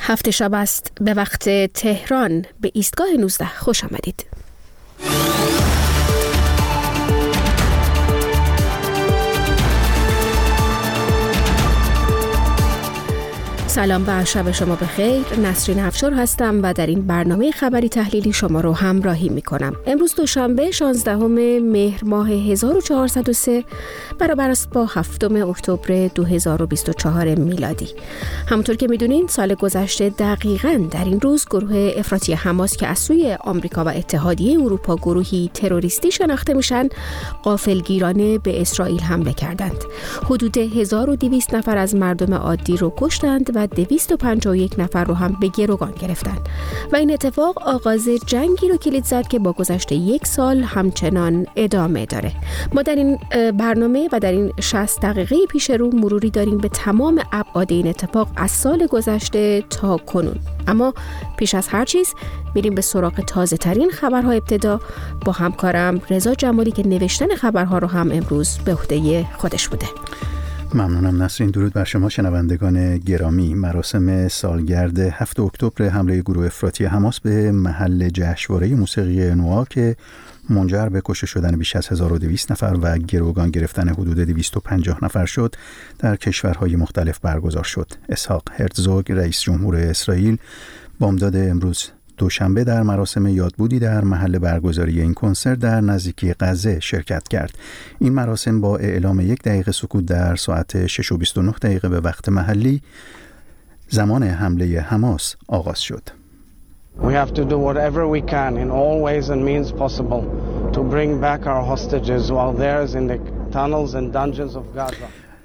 7 شب است به وقت تهران. به ایستگاه 19 خوش آمدید. سلام و شب شما بخیر. نسرین افشار هستم و در این برنامه خبری تحلیلی شما رو همراهی میکنم. امروز دوشنبه 16 مهر ماه 1403 برابر است با 7 اکتبر 2024 میلادی. همونطور که میدونین سال گذشته دقیقاً در این روز گروه افراطی حماس که از سوی آمریکا و اتحادیه اروپا گروهی تروریستی شناخته میشن، غافلگیرانه به اسرائیل حمله کردند. حدود 1200 نفر از مردم عادی رو کشتند و 251 نفر رو هم به گروگان گرفتن و این اتفاق آغاز جنگی رو کلید زد که با گذشت 1 سال همچنان ادامه داره. ما در این برنامه و در این 60 دقیقه پیش رو مروری داریم به تمام ابعاد این اتفاق از سال گذشته تا کنون. اما پیش از هر چیز میریم به سراغ تازه ترین خبرها. ابتدا با همکارم رضا جمالی که نوشتن خبرها رو هم امروز به عهده خودش بوده. ممنونم نسرین. درود بر شما شنوندگان گرامی. مراسم سالگرد 7 اکتبر حمله گروه افراطی حماس به محل جشنواره موسیقی نوآ که منجر به کشته شدن بیش از 1200 نفر و گروگان گرفتن حدود 250 نفر شد در کشورهای مختلف برگزار شد. اسحاق هرتزوگ رئیس جمهور اسرائیل بامداد امروز دوشنبه در مراسم یادبودی در محل برگزاری این کنسرت در نزدیکی غزه شرکت کرد. این مراسم با اعلام 1 دقیقه سکوت در ساعت 6:29 به وقت محلی زمان حمله حماس آغاز شد. We have to do whatever we can in all ways and means possible to bring back our hostages while theirs in the tunnels and dungeons of Gaza.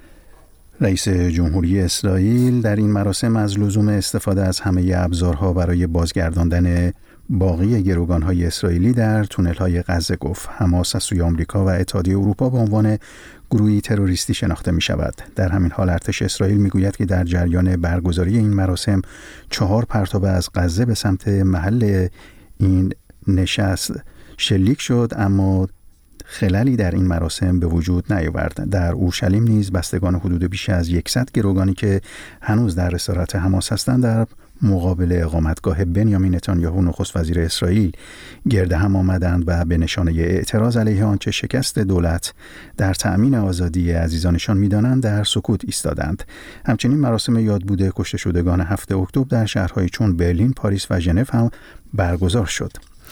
رئیس جمهوری اسرائیل در این مراسم از لزوم استفاده از همه ابزارها برای بازگرداندن باقی گروگان‌های اسرائیلی در تونل‌های غزه گفت. حماس از سوی آمریکا و اتحادیه اروپا به عنوان گروهی تروریستی شناخته می‌شود. در همین حال ارتش اسرائیل می‌گوید که در جریان برگزاری این مراسم 4 پرتاب از غزه به سمت محل این نشست شلیک شد، اما خلالی در این مراسم به وجود نیاورد. در اورشلیم نیز بستگان حدود بیش از 100 گروگانی که هنوز در اسارت حماس هستند در مقابل اقامتگاه بنیامین نتانیاهو نخست وزیر اسرائیل گرد هم آمدند و به نشانه اعتراض علیه آنچه شکست دولت در تأمین آزادی عزیزانشان می‌دانند در سکوت ایستادند. همچنین مراسم یادبود کشته شدگان 7 اکتبر در شهرهای چون برلین، پاریس و ژنو هم برگزار شد.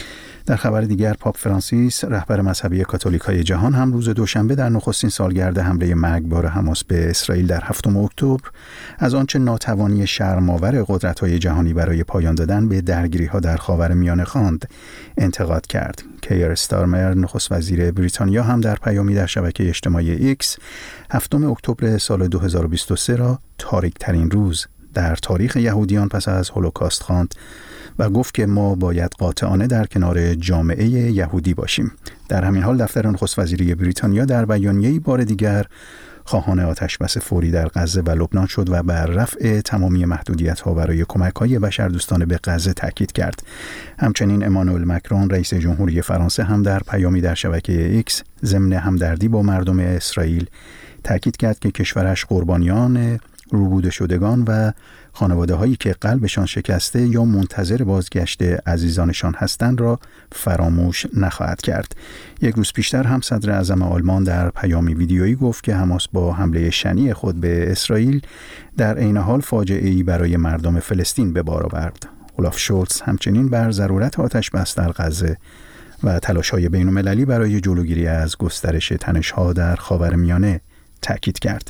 در خبر دیگر پاپ فرانسیس رهبر مذهبی کاتولیک‌های جهان هم روز دوشنبه در نخستین سالگرد حمله مرگبار حماس به اسرائیل در 7 اکتبر از آنچه ناتوانی شرم‌آور قدرت‌های جهانی برای پایان دادن به درگیری‌ها در خاورمیانه خواند انتقاد کرد. کیر استارمر نخست وزیر بریتانیا هم در پیامی در شبکه اجتماعی ایکس 7 اکتبر سال 2023 را تاریک‌ترین روز در تاریخ یهودیان پس از هولوکاست خواند و گفت که ما باید قاطعانه در کنار جامعه یهودی باشیم. در همین حال دفتر نخست وزیری بریتانیا در بیانیه‌ای بار دیگر خواهان آتشبس فوری در غزه و لبنان شد و بر رفع تمامی محدودیت‌ها برای کمک‌های بشردوستانه به غزه تاکید کرد. همچنین امانوئل مکرون رئیس جمهوری فرانسه هم در پیامی در شبکه ایکس ضمن همدردی با مردم اسرائیل تاکید کرد که کشورش قربانیان ربوده شدگان و خانواده هایی که قلبشان شکسته یا منتظر بازگشت عزیزانشان هستند را فراموش نخواهد کرد. 1 روز پیشتر هم صدر اعظم آلمان در پیامی ویدیویی گفت که حماس با حمله شنیع خود به اسرائیل در عین حال فاجعه‌ای برای مردم فلسطین به بار آورد. اولاف شولتز همچنین بر ضرورت آتش‌بس در غزه و تلاش‌های بین‌المللی برای جلوگیری از گسترش تنش‌ها در خاورمیانه تاکید کرد.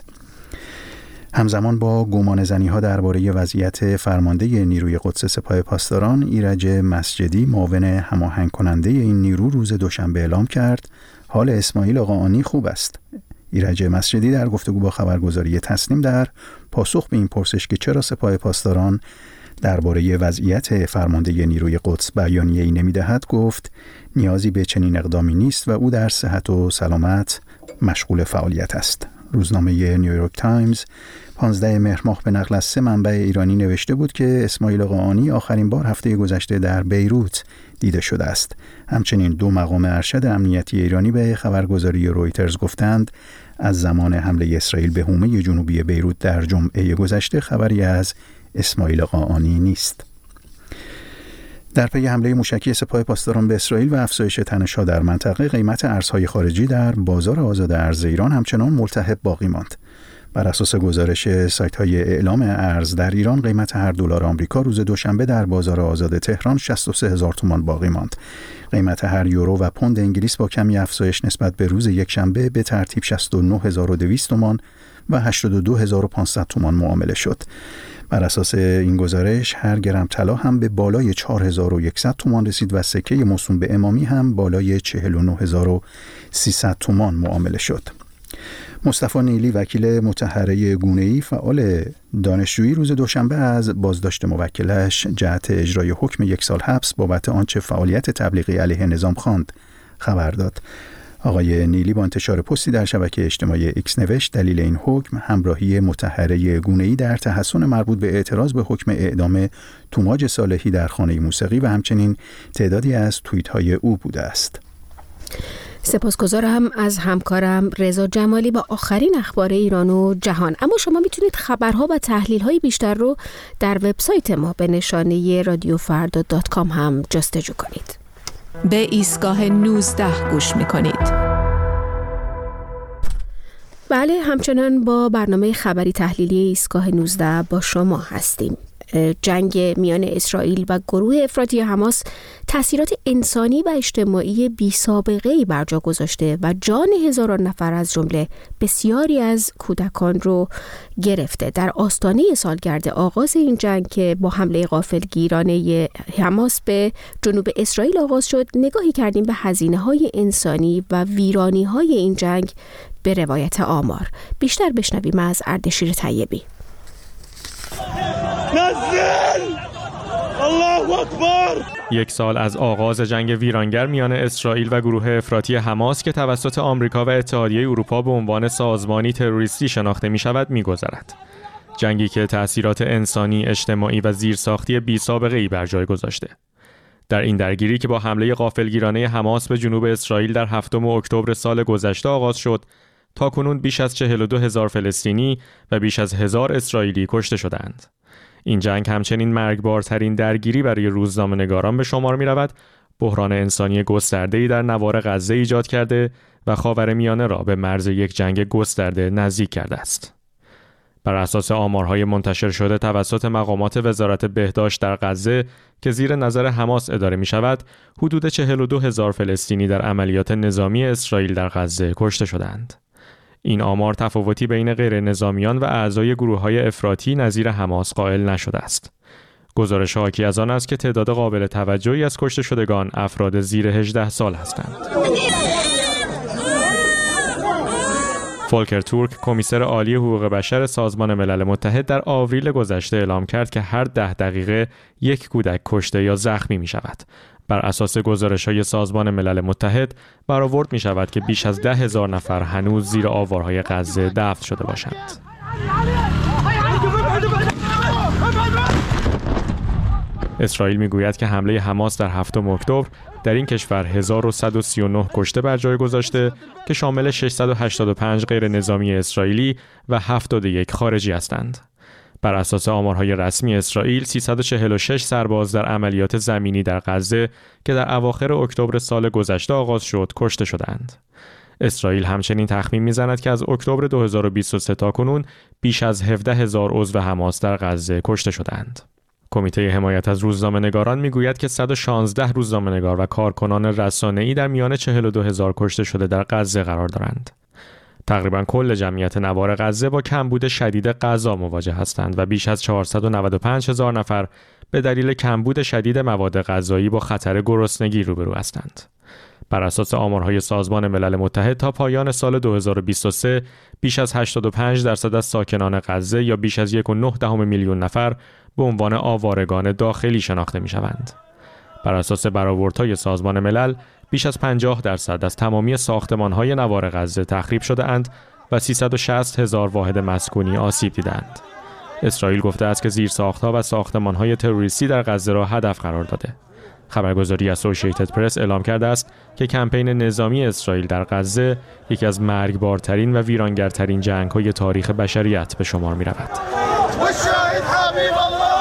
همزمان با گمانه‌زنی‌ها درباره وضعیت فرمانده نیروی قدس سپاه پاسداران، ایرج مسجدی معاون هماهنگ کننده این نیرو روز دوشنبه اعلام کرد حال اسماعیل آقاآنی خوب است. ایرج مسجدی در گفتگو با خبرگزاری تسنیم در پاسخ به این پرسش که چرا سپاه پاسداران درباره وضعیت فرمانده نیروی قدس بیانیه‌ای نمی‌دهد گفت نیازی به چنین اقدامی نیست و او در صحت و سلامت مشغول فعالیت است. روزنامه نیویورک تایمز 15 مهر ماه به نقل از 3 منبع ایرانی نوشته بود که اسماعیل آقاآنی آخرین بار هفته گذشته در بیروت دیده شده است. همچنین 2 مقام ارشد امنیتی ایرانی به خبرگزاری رویترز گفتند از زمان حمله اسرائیل به حومه جنوبی بیروت در جمعه گذشته خبری از اسماعیل قاآنی نیست. در پی حمله موشکی سپاه پاسداران به اسرائیل و افزایش تنش‌ها در منطقه، قیمت ارزهای خارجی در بازار آزاد ارز ایران همچنان ملتهب باقی ماند. بر اساس گزارش سایت‌های اعلام ارز در ایران، قیمت هر دلار آمریکا روز دوشنبه در بازار آزاد تهران 63000 تومان باقی ماند. قیمت هر یورو و پوند انگلیس با کمی افزایش نسبت به روز یکشنبه به ترتیب 69200 تومان و 82500 تومان معامله شد. بر اساس این گزارش هر گرم طلا هم به بالای 4100 تومان رسید و سکه موسوم به امامی هم بالای 49300 تومان معامله شد. مصطفی نیلی، وکیل مطهره گونه‌ای فعال دانشجویی، روز دوشنبه از بازداشت موکلش جهت اجرای حکم 1 سال حبس بابت آنچه فعالیت تبلیغی علیه نظام خواند خبر داد. آقای نیلی با انتشار پستی در شبکه اجتماعی ایکس نوشت دلیل این حکم همراهی مطهره گونه‌ای در تحسن مربوط به اعتراض به حکم اعدام توماج صالحی در خانه موسیقی و همچنین تعدادی از توییت‌های او بوده است. سپاسگزارم از همکارم رضا جمالی با آخرین اخبار ایران و جهان. اما شما میتونید خبرها و تحلیل‌های بیشتر رو در وبسایت ما به نشانه radiofrda.com هم جستجو کنید. به ایستگاه 19 گوش میکنید. بله، همچنان با برنامه خبری تحلیلی ایستگاه 19 با شما هستیم. جنگ میان اسرائیل و گروه افراطی حماس تأثیرات انسانی و اجتماعی بی‌سابقه‌ای بر جا گذاشته و جان هزاران نفر از جمله بسیاری از کودکان رو گرفته. در آستانه سالگرد آغاز این جنگ که با حمله غافلگیرانه حماس به جنوب اسرائیل آغاز شد، نگاهی کردیم به هزینه‌های انسانی و ویرانی‌های این جنگ به روایت آمار. بیشتر بشنویم از اردشیر طیبی. نزل! الله اکبر! 1 سال از آغاز جنگ ویرانگر میان اسرائیل و گروه افراطی حماس که توسط آمریکا و اتحادیه اروپا به عنوان سازمانی تروریستی شناخته می شود می گذرد. جنگی که تأثیرات انسانی، اجتماعی و زیرساختی بی‌سابقه‌ای بر جای گذاشته. در این درگیری که با حمله غافلگیرانه حماس به جنوب اسرائیل در 7 اکتبر سال گذشته آغاز شد، تاکنون بیش از 42000 فلسطینی و بیش از 1000 اسرائیلی کشته شدند. این جنگ همچنین مرگبارترین درگیری برای روزنامه‌نگاران به شمار می‌رود، بحران انسانی گسترده‌ای در نوار غزه ایجاد کرده و خاورمیانه را به مرز یک جنگ گسترده نزدیک کرده است. بر اساس آمارهای منتشر شده توسط مقامات وزارت بهداشت در غزه که زیر نظر حماس اداره می‌شود، حدود 42000 فلسطینی در عملیات نظامی اسرائیل در غزه کشته شدند. این آمار تفاوتی بین غیر نظامیان و اعضای گروه‌های افراطی نظیر حماس قائل نشده است. گزارش حاکی از آن است که تعداد قابل توجهی از کشته شدگان افراد زیر 18 سال هستند. فولکر تورک، کمیسر عالی حقوق بشر سازمان ملل متحد، در آوریل گذشته اعلام کرد که هر 10 دقیقه یک کودک کشته یا زخمی می شود. بر اساس گزارش‌های سازمان ملل متحد برآورد می‌شود که بیش از 10,000 نفر هنوز زیر آوارهای غزه دفن شده باشند. اسرائیل می‌گوید که حمله حماس در 7 اکتبر در این کشور 1139 کشته بر جای گذاشته که شامل 685 غیر نظامی اسرائیلی و 71 خارجی هستند. بر اساس آمارهای رسمی اسرائیل 346 سرباز در عملیات زمینی در غزه که در اواخر اکتبر سال گذشته آغاز شد کشته شدند. اسرائیل همچنین تخمین می‌زند که از اکتبر 2023 تا کنون بیش از 17,000 عضو حماس در غزه کشته شدند. کمیته حمایت از روزنامه‌نگاران می‌گوید که 116 روزنامه‌نگار و کارکنان رسانه‌ای در میان 42000 کشته شده در غزه قرار دارند. تقریباً کل جمعیت نوار غزه با کمبود شدید غذا مواجه هستند و بیش از 495,000 نفر به دلیل کمبود شدید مواد غذایی با خطر گرسنگی روبرو هستند. بر اساس آمارهای سازمان ملل متحد تا پایان سال 2023 بیش از 85% از ساکنان غزه یا بیش از 1.9 میلیون نفر به عنوان آوارگان داخلی شناخته می‌شوند. بر اساس برآوردهای سازمان ملل بیش از 50% از تمامی ساختمان‌های نوار غزه تخریب شده اند و 360,000 واحد مسکونی آسیب دیدند. اسرائیل گفته است که زیرساخت‌ها و ساختمان‌های تروریستی در غزه را هدف قرار داده. خبرگزاری اسوسییتد پرس اعلام کرده است که کمپین نظامی اسرائیل در غزه یکی از مرگبارترین و ویرانگرترین جنگ‌های تاریخ بشریت به شمار می‌رود.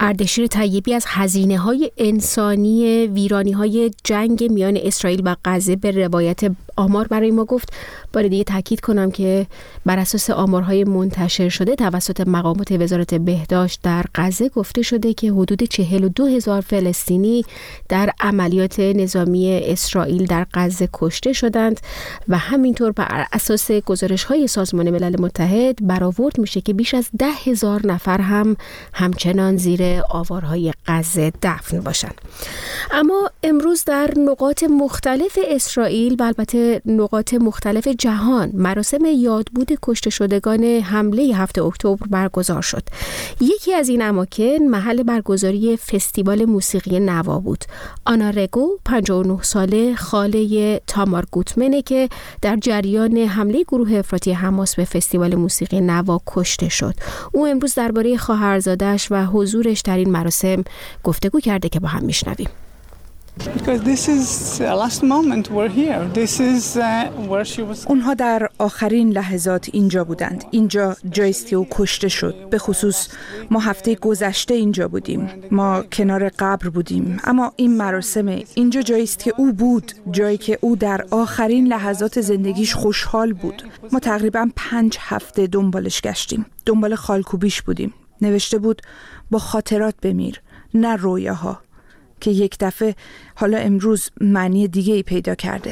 اردشیر طیبی از هزینه‌های انسانی ویرانی‌های جنگ میان اسرائیل و غزه به روایت آمار برای ما گفت. بار دیگه تاکید کنم که بر اساس آمارهای منتشر شده توسط مقامات وزارت بهداشت در غزه گفته شده که حدود 42,000 فلسطینی در عملیات نظامی اسرائیل در غزه کشته شدند و همینطور بر اساس گزارش‌های سازمان ملل متحد برآورد میشه که بیش از 10,000 نفر هم همچنان زیر آوارهای غزه دفن باشند. اما امروز در نقاط مختلف اسرائیل و البته نقاط مختلف جهان مراسم یادبود کشته شدگان حمله 7 اکتبر برگزار شد. یکی از این اماکن محل برگزاری فستیوال موسیقی نوا بود. آنا رگو 59 ساله خاله تامار گوتمنه که در جریان حمله گروه افراطی حماس به فستیوال موسیقی نوا کشته شد. او امروز درباره خواهرزاده‌اش و حضورش در این مراسم گفتگو کرده که با هم میشنویم. اونها در آخرین لحظات اینجا بودند. اینجا جایی است که او کشته شد. به خصوص ما هفته گذشته اینجا بودیم. ما کنار قبر بودیم. اما این مراسم اینجا جایی است که او بود. جایی که او در آخرین لحظات زندگیش خوشحال بود. ما تقریباً 5 هفته دنبالش گشتیم. دنبال خالکوبیش بودیم. نوشته بود با خاطرات بمیر، نه رویاها، که یک دفعه حالا امروز معنی دیگه ای پیدا کرده.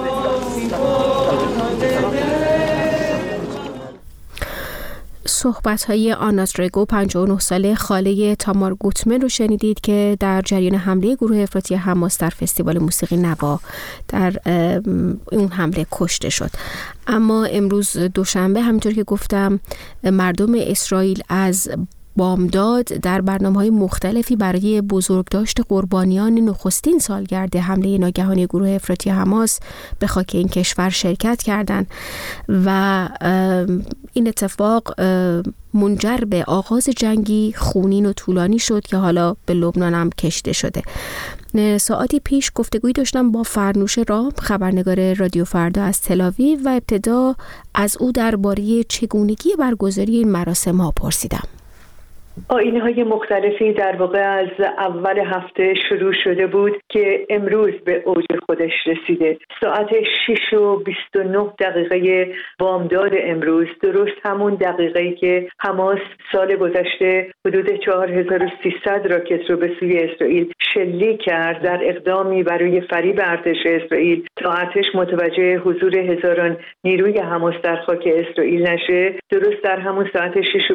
صحبت‌های آنات رگو 59 ساله خاله تامار گوتمن رو شنیدید که در جریان حمله گروه افراطی حماس در فستیوال موسیقی نوا در اون حمله کشته شد. اما امروز دوشنبه همونطور که گفتم مردم اسرائیل از بامداد در برنامه‌های مختلفی برای بزرگداشت قربانیان نخستین سالگرد حمله ناگهانی گروه افراطی حماس به خاک این کشور شرکت کردند و این اتفاق منجر به آغاز جنگی خونین و طولانی شد که حالا به لبنان هم کشیده شده. ساعتی پیش گفتگویی داشتم با فرنوش رام، خبرنگار رادیو فردا از تل‌آویو، و ابتدا از او درباره چگونگی برگزاری این مراسم ها پرسیدم. آیین‌های مختلفی در واقع از اول هفته شروع شده بود که امروز به اوج خودش رسیده. ساعت 6:29 بامداد امروز، درست همون دقیقه‌ای که حماس سال گذشته حدود 4300 راکت رو به سوی اسرائیل شلیک کرد در اقدامی برای فریب ارتش اسرائیل تا ارتش متوجه حضور هزاران نیروی حماس در خاک اسرائیل نشه. درست در همون ساعت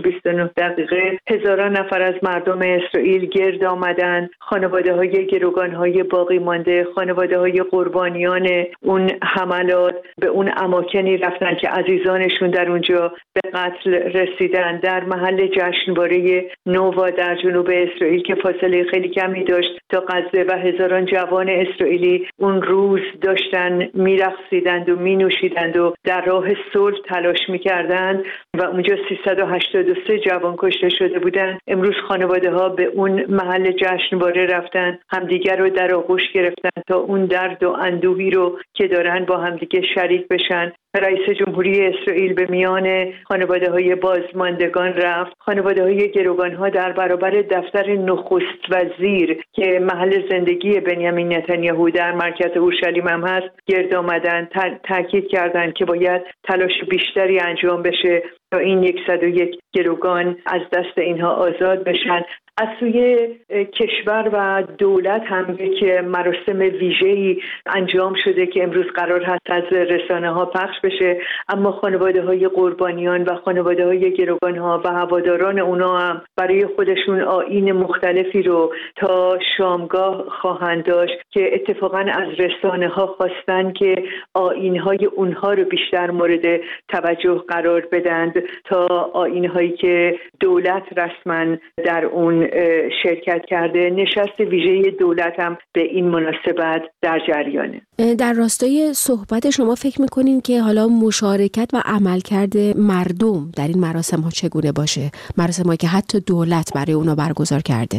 6:29 هزاران نفر از مردم اسرائیل گرد آمدن. خانواده‌های گروگان‌های باقی مانده، خانواده‌های قربانیان اون حملات به اون اماکنی رفتن که عزیزانشون در اونجا به قتل رسیدن. در محل جشنواره نووا در جنوب اسرائیل که فاصله خیلی کمی داشت تا غزه و هزاران جوان اسرائیلی اون روز داشتن میرقصیدند و مینوشیدند و در راه صلح تلاش میکردند و اونجا 383 جوان کشته شده بودند. امروز خانواده ها به اون محل جشنواره رفتن، همدیگر رو در آغوش گرفتن تا اون درد و اندوهی رو که دارن با همدیگه شریک بشن. رئیس جمهوری اسرائیل به میان خانواده های بازماندگان رفت. خانواده های گروگان ها در برابر دفتر نخست وزیر که محل زندگی بنیامین نتانیاهو در مرکز اورشلیم هم هست گرد آمدن، تاکید کردند که باید تلاش بیشتری انجام بشه تا این 101 گروگان از دست اینها آزاد بشن. از سوی کشور و دولت هم یک مراسم ویژه‌ای انجام شده که امروز قرار هست از رسانه‌ها پخش بشه، اما خانواده‌های قربانیان و خانواده‌های گروگان‌ها و هواداران اونا هم برای خودشون آیین مختلفی رو تا شامگاه خواهند داشت که اتفاقاً از رسانه‌ها خواستن که آیین‌های اونها رو بیشتر مورد توجه قرار بدند تا آیین‌هایی که دولت رسما در اون شرکت کرده. نشست ویژه دولت هم به این مناسبت در جریانه. در راستای صحبت شما فکر میکنین که حالا مشارکت و عملکرد مردم در این مراسم ها چگونه باشه؟ مراسم هایی که حتی دولت برای اونا برگزار کرده.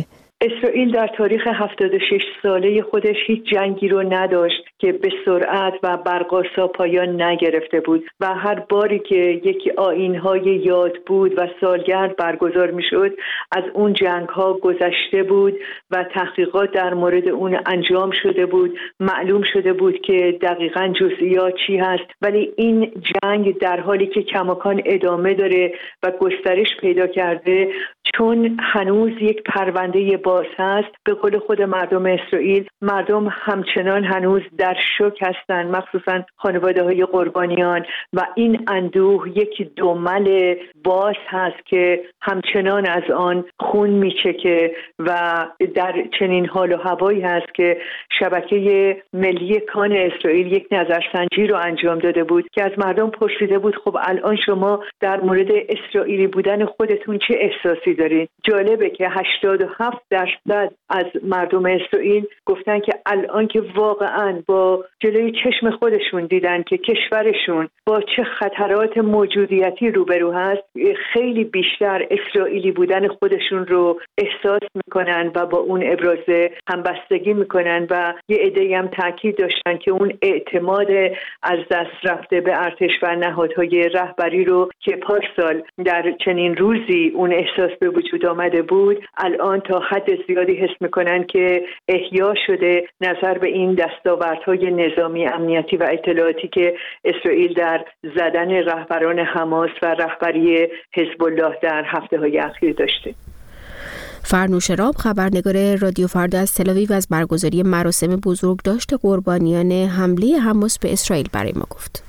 اسرائیل در تاریخ 76 ساله خودش هیچ جنگی رو نداشت که به سرعت و برق‌آسا پایان نگرفته بود و هر باری که یکی آیین‌های یاد بود و سالگرد برگزار می‌شد از اون جنگ‌ها گذشته بود و تحقیقات در مورد اون انجام شده بود، معلوم شده بود که دقیقاً جزئیات چی هست، ولی این جنگ در حالی که کماکان ادامه داره و گسترش پیدا کرده، چون هنوز یک پرونده باز هست. به قول خود مردم اسرائیل، مردم همچنان هنوز در شوک هستند، مخصوصا خانواده‌های قربانیان، و این اندوه یک دمل باز هست که همچنان از آن خون میچکه و در چنین حال و هوایی هست که شبکه ملی کان اسرائیل یک نظرسنجی رو انجام داده بود که از مردم پرسیده بود خب الان شما در مورد اسرائیلی بودن خودتون چه احساسی دارین؟ جالبه که 87% از مردم اسرائیل گفتن که الان که واقعاً با جلوی چشم خودشون دیدن که کشورشون با چه خطرات موجودیتی روبرو هست، خیلی بیشتر اسرائیلی بودن خودشون رو احساس میکنن و با اون ابراز همبستگی میکنن و یه عده‌ای هم تاکید داشتن که اون اعتماد از دست رفته به ارتش و نهادهای رهبری رو که پارسال در چنین روزی اون احساس به وجود آمده بود، الان تا حد زیادی حس میکنن که احیا شده نظر به این دستاوردهای نظامی، امنیتی و اطلاعاتی که اسرائیل در زدن رهبران حماس و رهبری حزب الله در هفته‌های اخیر داشته. فرنوش راب، خبرنگار رادیو فردا از تل‌آویو، از برگزاری مراسم بزرگداشت قربانیان حمله حماس به اسرائیل برای ما گفت.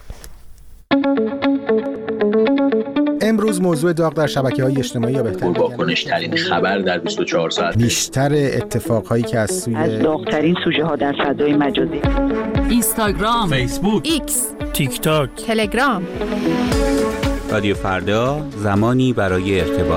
امروز موضوع داغ در شبکه‌های اجتماعی یا بهتر پرواکنش‌ترین خبر در 24 ساعت، بیشتر اتفاقهایی که از داغ‌ترین سوژه‌ها در فضای مجازی، اینستاگرام، فیسبوک، ایکس، تیک تاک، تلگرام. رادیو فردا، زمانی برای ارتباط.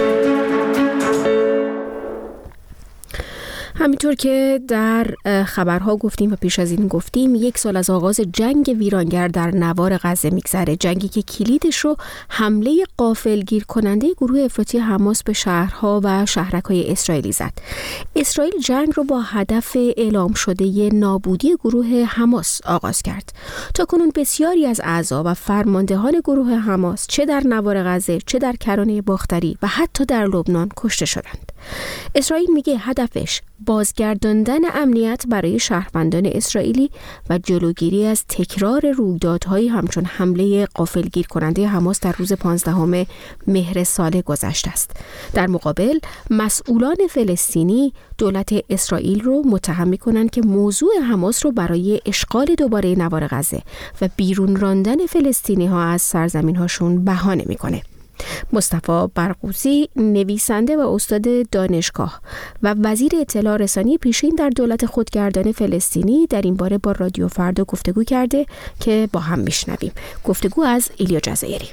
همینطور که در خبرها گفتیم و پیش از این گفتیم، 1 سال از آغاز جنگ ویرانگر در نوار غزه میگذره، جنگی که کلیدش رو حمله غافلگیر کننده گروه افراطی حماس به شهرها و شهرک‌های اسرائیلی زد. اسرائیل جنگ رو با هدف اعلام شده نابودی گروه حماس آغاز کرد. تاکنون بسیاری از اعضا و فرماندهان گروه حماس چه در نوار غزه، چه در کرانه باختری و حتی در لبنان کشته شدند. اسرائیل میگه هدفش بازگرداندن امنیت برای شهروندان اسرائیلی و جلوگیری از تکرار رویدادهایی همچون حمله غافلگیر کننده حماس در روز 15 مهر سال گذشته است. در مقابل مسئولان فلسطینی دولت اسرائیل رو متهم می‌کنند که موضوع حماس رو برای اشغال دوباره نوار غزه و بیرون راندن فلسطینی‌ها از سرزمین‌هاشون بهانه می‌کنه. مصطفی برغوثی، نویسنده و استاد دانشگاه و وزیر اطلاع رسانی پیشین در دولت خودگردان فلسطینی، در این باره با رادیو فردا گفتگو کرده که با هم میشنویم. گفتگو از ایلیا جزایری.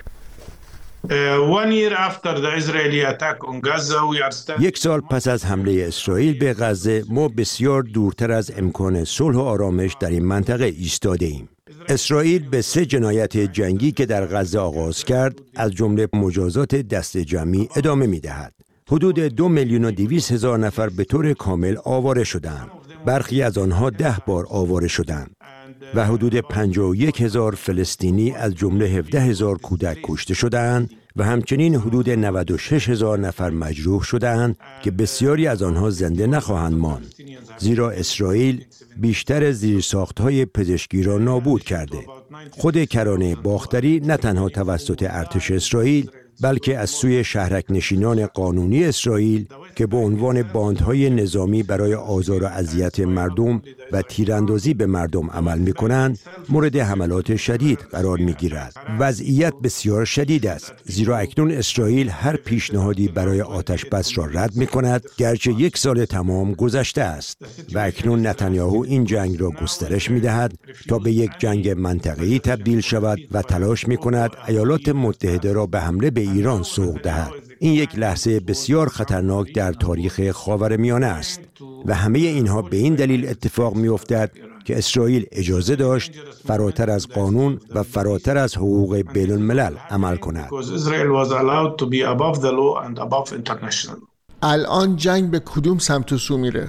1 سال پس از حمله اسرائیل به غزه، ما بسیار دورتر از امکان صلح و آرامش در این منطقه ایستاده ایم. اسرائیل به 3 جنایت جنگی که در غزه آغاز کرد، از جمله مجازات دست جمعی، ادامه می‌دهد. حدود 2,200,000 نفر به طور کامل آواره شدند. برخی از آنها 10 بار آواره شدند و حدود 51,000 فلسطینی از جمله 17,000 کودک کشته شدند و همچنین حدود 96,000 نفر مجروح شدند که بسیاری از آنها زنده نخواهند ماند، زیرا اسرائیل بیشتر زیرساخت‌های پزشکی را نابود کرده. خود کرانه باختری نه تنها توسط ارتش اسرائیل، بلکه از سوی شهرک نشینان قانونی اسرائیل که به عنوان باندهای نظامی برای آزار و اذیت مردم و تیراندازی به مردم عمل می‌کنند، مورد حملات شدید قرار می‌گیرد. وضعیت بسیار شدید است، زیرا اکنون اسرائیل هر پیشنهادی برای آتش بس را رد می‌کند، گرچه 1 سال تمام گذشته است و اکنون نتانیاهو این جنگ را گسترش می‌دهد تا به یک جنگ منطقه‌ای تبدیل شود و تلاش می‌کند ایالات متحده را به حمله به ایران سوق دهد. این یک لحظه بسیار خطرناک در تاریخ خاورمیانه است و همه اینها به این دلیل اتفاق می‌افتد که اسرائیل اجازه داشت فراتر از قانون و فراتر از حقوق بین الملل عمل کند. الان جنگ به کدوم سمت و سو میره؟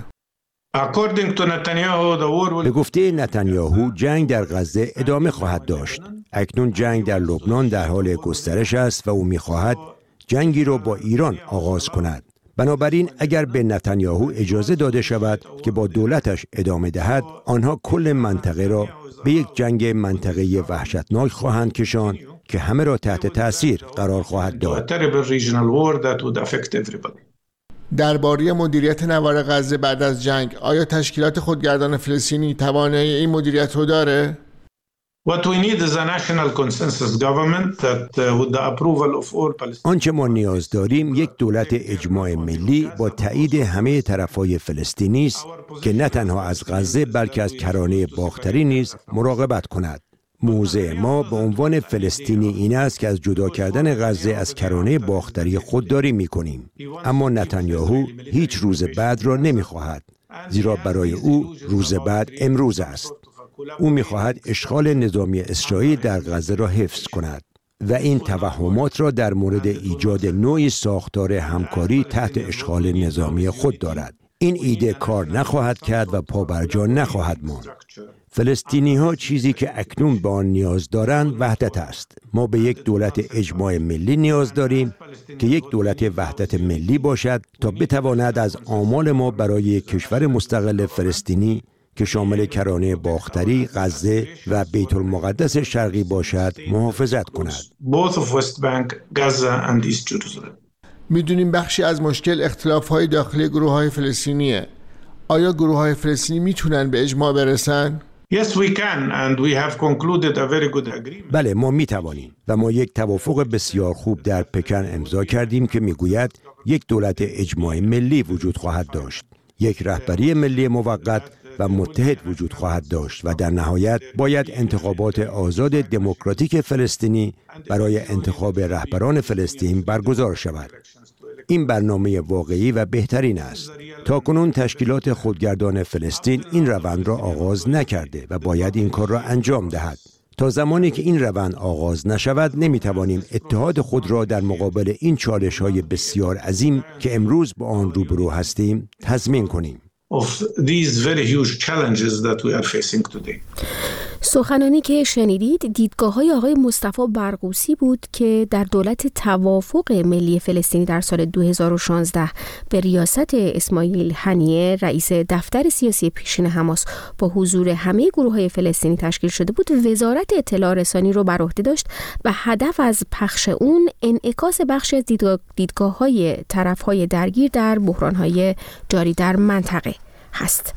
به گفته نتانیاهو جنگ در غزه ادامه خواهد داشت. اکنون جنگ در لبنان در حال گسترش است و او می‌خواهد جنگی را با ایران آغاز کند. بنابراین اگر به نتانیاهو اجازه داده شود که با دولتش ادامه دهد، آنها کل منطقه را به یک جنگ منطقه‌ای وحشتناک خواهند کشاند که همه را تحت تأثیر قرار خواهد داد. درباره مدیریت نوار غزه بعد از جنگ، آیا تشکیلات خودگردان فلسطینی توانایی این مدیریت رو داره؟ آنچه ما نیاز داریم یک دولت اجماع ملی با تایید همه طرفهای فلسطینی است که نه تنها از غزه بلکه از کرانه باختری نیز مراقبت کند. موضع ما به عنوان فلسطینی این است که از جدا کردن غزه از کرانه باختری خودداری می‌کنیم. اما نتانیاهو هیچ روز بعد را نمی‌خواهد، زیرا برای او روز بعد امروز است. او می‌خواهد اشغال نظامی اسرائیل در غزه را حفظ کند و این توهمات را در مورد ایجاد نوعی ساختار همکاری تحت اشغال نظامی خود دارد. این ایده کار نخواهد کرد و پابرجا نخواهد ماند. فلسطینی ها چیزی که اکنون به آن نیاز دارند وحدت است. ما به یک دولت اجماع ملی نیاز داریم که یک دولت وحدت ملی باشد تا بتواند از آمال ما برای یک کشور مستقل فلسطینی که شامل کرانه باختری، غزه و بیت المقدس شرقی باشد محافظت کند. میدونیم بخشی از مشکل اختلاف‌های داخلی گروه‌های فلسطینیه. آیا گروه‌های فلسطینی میتونن به اجماع برسن؟ بله، ما میتوانیم و ما یک توافق بسیار خوب در پکن امضا کردیم که میگوید یک دولت اجماع ملی وجود خواهد داشت. یک رهبری ملی موقت و متحد وجود خواهد داشت و در نهایت باید انتخابات آزاد دموکراتیک فلسطینی برای انتخاب رهبران فلسطین برگزار شود. این برنامه واقعی و بهترین است. تاکنون تشکیلات خودگردان فلسطین این روند را آغاز نکرده و باید این کار را انجام دهد. تا زمانی که این روند آغاز نشود نمیتوانیم اتحاد خود را در مقابل این چالش‌های بسیار عظیم که امروز با آن روبرو هستیم تضمین کنیم. سخنانی که شنیدید دیدگاه‌های آقای مصطفی برغوثی بود که در دولت توافق ملی فلسطینی در سال 2016 به ریاست اسماعیل هنیه رئیس دفتر سیاسی پیشین حماس با حضور همه گروه‌های فلسطینی تشکیل شده بود، وزارت اطلاع رسانی رو بر عهده داشت و هدف از پخش اون انعکاس بخشی از دیدگاه‌های طرف‌های درگیر در بحران‌های جاری در منطقه هست.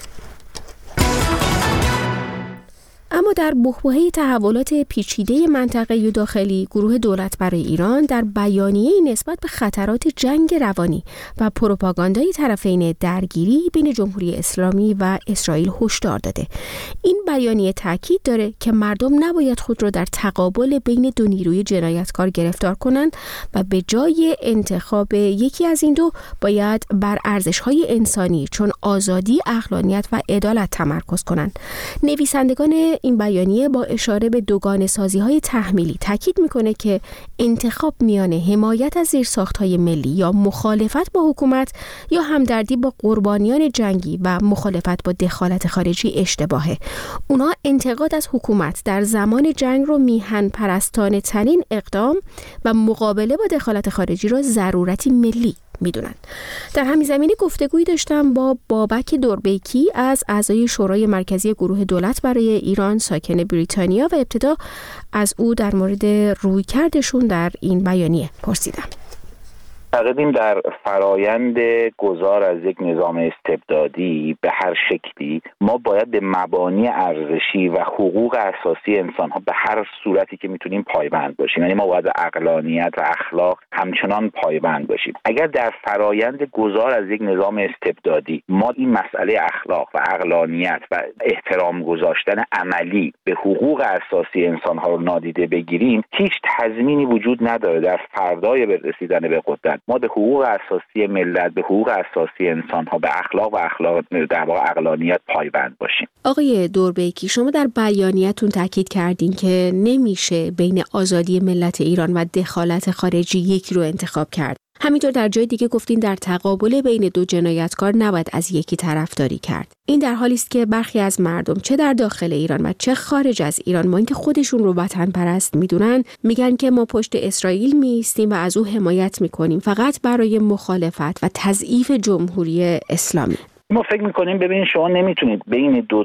اما در بحبوحه تحولات پیچیده منطقه‌ای و داخلی، گروه دولت برای ایران در بیانیه نسبت به خطرات جنگ روانی و پروپاگاندای طرفین درگیری بین جمهوری اسلامی و اسرائیل هشدار داده. این بیانیه تاکید داره که مردم نباید خود را در تقابل بین دو نیروی جنایتکار گرفتار کنند و به جای انتخاب یکی از این دو باید بر ارزش‌های انسانی چون آزادی، عقلانیت و عدالت تمرکز کنند. نویسندگان این بیانیه با اشاره به دوگانه سازی‌های تحمیلی تاکید می‌کنه که انتخاب میان حمایت از زیرساخت‌های ملی یا مخالفت با حکومت یا همدردی با قربانیان جنگی و مخالفت با دخالت خارجی اشتباهه. اونا انتقاد از حکومت در زمان جنگ رو میهن پرستانه ترین اقدام و مقابله با دخالت خارجی رو ضرورتی ملی میدونن. در همین زمینه گفتگویی داشتم با بابک دوربیکی از اعضای شورای مرکزی گروه دولت برای ایران ساکن بریتانیا و ابتدا از او در مورد رویکردشون در این بیانیه پرسیدم. معتقدیم در فرایند گذار از یک نظام استبدادی به هر شکلی ما باید به مبانی ارزشی و حقوق اساسی انسان‌ها به هر صورتی که میتونیم پایبند باشیم. یعنی ما باید به عقلانیت و اخلاق همچنان پایبند باشیم. اگر در فرایند گذار از یک نظام استبدادی ما این مسئله اخلاق و عقلانیت و احترام گذاشتن عملی به حقوق اساسی انسان‌ها رو نادیده بگیریم، هیچ تضمینی وجود نداره در فردای رسیدن به قدرت ما به حقوق اساسی ملت، به حقوق اساسی انسان‌ها، به اخلاق و در واقع عقلانیت پایبند باشیم. آقای دوربیکی، شما در بیانیه‌تون تاکید کردین که نمیشه بین آزادی ملت ایران و دخالت خارجی یک رو انتخاب کرد. همینطور در جای دیگه گفتین در تقابل بین دو جنایتکار نباید از یکی طرفداری کرد. این در حالی است که برخی از مردم چه در داخل ایران و چه خارج از ایران، ما اینکه خودشون رو وطن پرست میدونن، میگن که ما پشت اسرائیل میایستیم و از او حمایت میکنیم فقط برای مخالفت و تضعیف جمهوری اسلامی. ما فکر میکنیم ببینید شما نمیتونید بین دو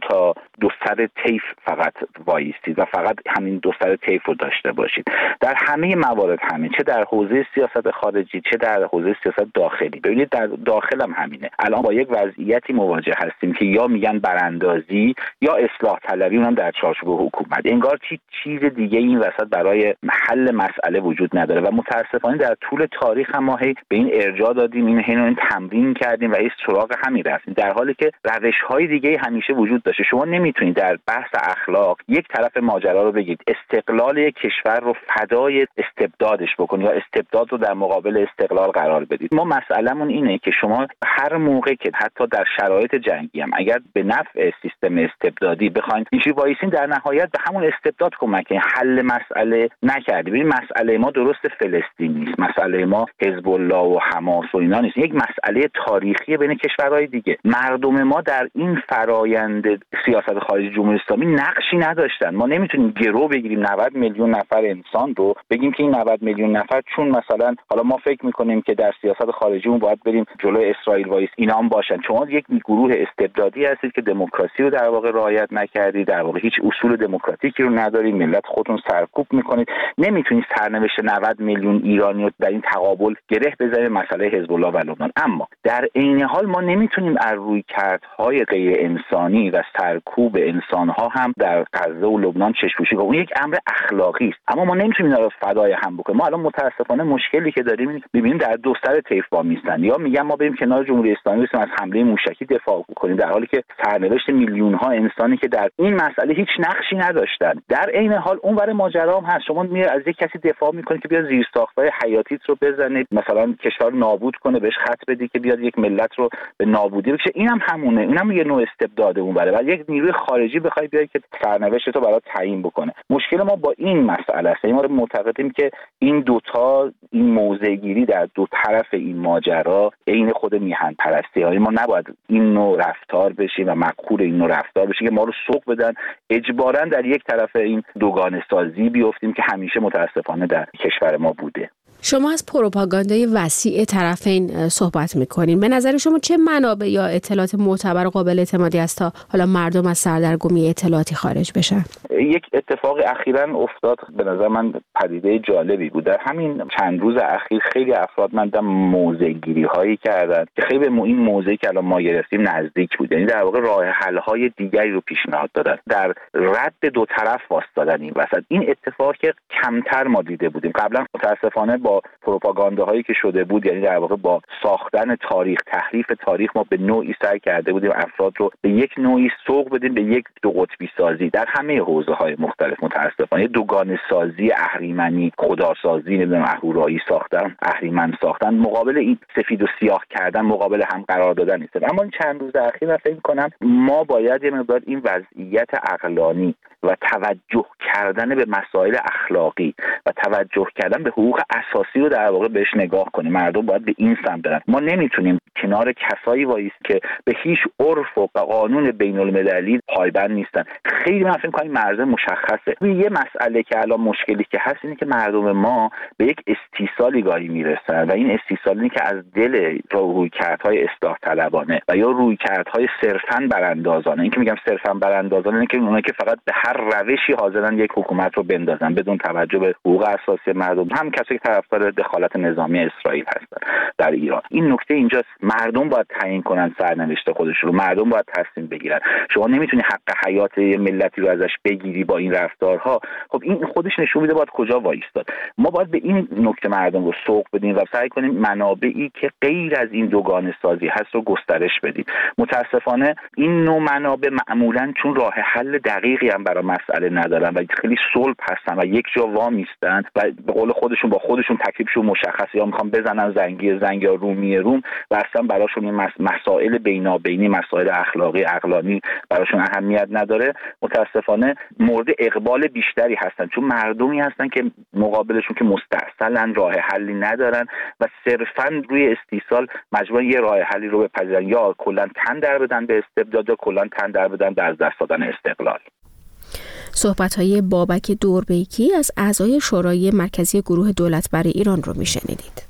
سر طیف فقط وایستید و فقط همین دو سر طیف رو داشته باشید. در همه موارد همین، چه در حوزه سیاست خارجی چه در حوزه سیاست داخلی. ببینید در داخل هم همینه. الان با یک وضعیتی مواجه هستیم که یا میگن براندازی یا اصلاح طلبی، اونم در چارچوب حکومت. انگار چیز دیگه این وسط برای حل مسئله وجود نداره و متاسفانه در طول تاریخ هم ما به این ارجاع دادیم، این تمرین کردیم و سراغ همین رفتیم، در حالی که روش‌های دیگه همیشه وجود داشته. شما نمیتونید در بحث اخلاق یک طرف ماجرا رو بگید استقلال یک کشور رو فدای استبدادش بکنید یا استبداد رو در مقابل استقلال قرار بدید. ما مسئله‌مون اینه که شما هر موقع که حتی در شرایط جنگی هم اگر به نفع سیستم استبدادی بخواید اینجوری وایسین، در نهایت به همون استبداد کمک کنید، حل مسئله نکردید. ببین مسئله ما درست فلسطین نیست، مسئله ما حزب الله و حماس و اینا نیست، یک مسئله تاریخی بین کشورهای دیگه. مردم ما در این فرایند سیاست خارجی جمهوری اسلامی نقشی نداشتن. ما نمیتونیم گرو بگیریم 90 میلیون نفر انسان رو بگیم که این 90 میلیون نفر چون مثلا حالا ما فکر میکنیم که در سیاست خارجیمون باید بریم جلوی اسرائیل وایس اینا هم باشن. شما یک گروه استبدادی هستید که دموکراسی رو در واقع رعایت نکردید، در واقع هیچ اصول دموکراتیکی رو ندارید، ملت خودتون سرکوب میکنید. نمیتونید سرنوشت 90 میلیون ایرانی رو در این تقابل گره بزنید مسئله حزب الله و لبنان. اما در عین حال ما نمیتونیم از رویکردهای غیر انسانی و سرکوب انسان‌ها هم در غزه و لبنان چشم‌پوشی کنیم. اون یک امر اخلاقی است، اما ما نمیتونیم اینا رو فدای هم بکنیم. ما الان متاسفانه مشکلی که داریم می‌بینیم در دو سر طیف وامیستن، یا میگن ما بریم کنار جمهوری اسلامی بسیم از حمله موشکی دفاع کنیم، در حالی که سرنوشت میلیون‌ها انسانی که در این مسئله هیچ نقشی نداشتن. در عین حال اون ور ماجرا هم هست، شما میاد از یک کسی دفاع می‌کنید که بیاد زیرساخت‌های حیاتیت رو بزنه، مثلا کشور نابود کنه، بهش خط بدی که بیاد یک ملت رو به نابودی بکشه. اینم همونه، اینم یه نوع استبداد اون بره و یک نیروی خارجی بخوای بیای که سرنوشت تو برات تعیین بکنه. مشکل ما با این مسئله است. ما معتقدیم که این دوتا، این موضع‌گیری در دو طرف این ماجرا عین خود میهن پرستی های، ما نباید این نوع رفتار بشیم و مقهور این نوع رفتار بشیم که ما رو سوق بدن اجباراً در یک طرف این دوگانه سازی بیفتیم که همیشه متاسفانه در کشور ما بوده. شما از پروپاگاندای وسیع طرفین صحبت میکنین. به نظر شما چه منابع یا اطلاعات معتبر و قابل اعتمادی است تا حالا مردم از سردرگمی اطلاعاتی خارج بشن؟ یک اتفاق اخیراً افتاد، به نظر من پدیده جالبی بود. در همین چند روز اخیر خیلی افراد من دیدم موضع‌گیری هایی کردن که خیلی به این موضعی که الان ما گرفتیم نزدیک بود. یعنی در واقع راه حل های دیگری رو پیشنهاد دادن، در رد دو طرف واسطادن این وسط. این اتفاق که کمتر ما دیده بودیم قبلا. متاسفانه با پروپاگانداهایی که شده بود، یعنی در واقع با ساختن تاریخ، تحریف تاریخ، ما به نوعی سعی کرده بودیم افراد رو به یک نوعی سوق بدیم به یک دو قطبی سازی در همه حوزه‌های مختلف. متاسفانه دوگانه سازی، اهریمنی، خداسازی، نمیدونم اهورایی ساختن، اهریمن ساختن، مقابل این سفید و سیاه کردن، مقابل هم قرار دادن نیست. اما این چند روز اخیر من فکر می‌کنم ما باید یه مقدار این وضعیت عقلانی و توجه کردن به مسائل اخلاقی و توجه کردن به حقوق اساسی رو در واقع بهش نگاه کنیم. مردم باید به این سمت برن. ما نمیتونیم کنار کسایی وایس که به هیچ عرف و قانون بین المللی پایبند نیستن. خیلی من فکر می‌کنم مرز مشخصه. یه مسئله که الان مشکلی که هست اینه که مردم ما به یک استیصالی گاهی میرسن و این استیصال اینه که از دل رویکردهای اصلاح طلبانه و یا رویکردهای صرفاً براندازانه، این که میگم صرفاً براندازانه اینه که اونایی که فقط به هر روشی حاضرن یک حکومت رو بندازن بدون توجه به حقوق اساسی مردم، هم کسایی که طرفدار دخالت نظامی اسرائیل هستن در ایران. این نکته اینجاست، مردم باید تعیین کنن سرنوشت خودشون رو، مردم باید تصمیم بگیرن. شما نمیتونی حق حیات یه ملتی رو ازش بگیری با این رفتارها. خب این خودش نشون میده باید کجا وایستاد. ما باید به این نکته مردم رو سوق بدیم و سعی کنیم منابعی که غیر از این دوگانه سازی هست رو گسترش بدیم. متاسفانه این نوع منابع معمولاً چون راه حل دقیقی هم برای مسئله ندارن و خیلی صلب هستن و یک جا وامیستن و به قول خودشون با خودشون تکلیفشون مشخصه، یا میخوان بزنن زنگ یا رومی روم و از اصلا براشون این مسائل بینابینی، مسائل اخلاقی عقلانی براشون اهمیت نداره، متاسفانه مورد اقبال بیشتری هستن، چون مردمی هستن که مقابلشون که مستعصلن، راه حلی ندارن و صرفاً روی استیصال مجبورن یه راه حلی رو بپذیرن، یا کلا تن در بدن به استبداد یا کلا تن در بدن به از دست دادن استقلال. صحبت‌های بابک دوربیکی از اعضای شورای مرکزی گروه دولتبر ایران رو میشنیدید.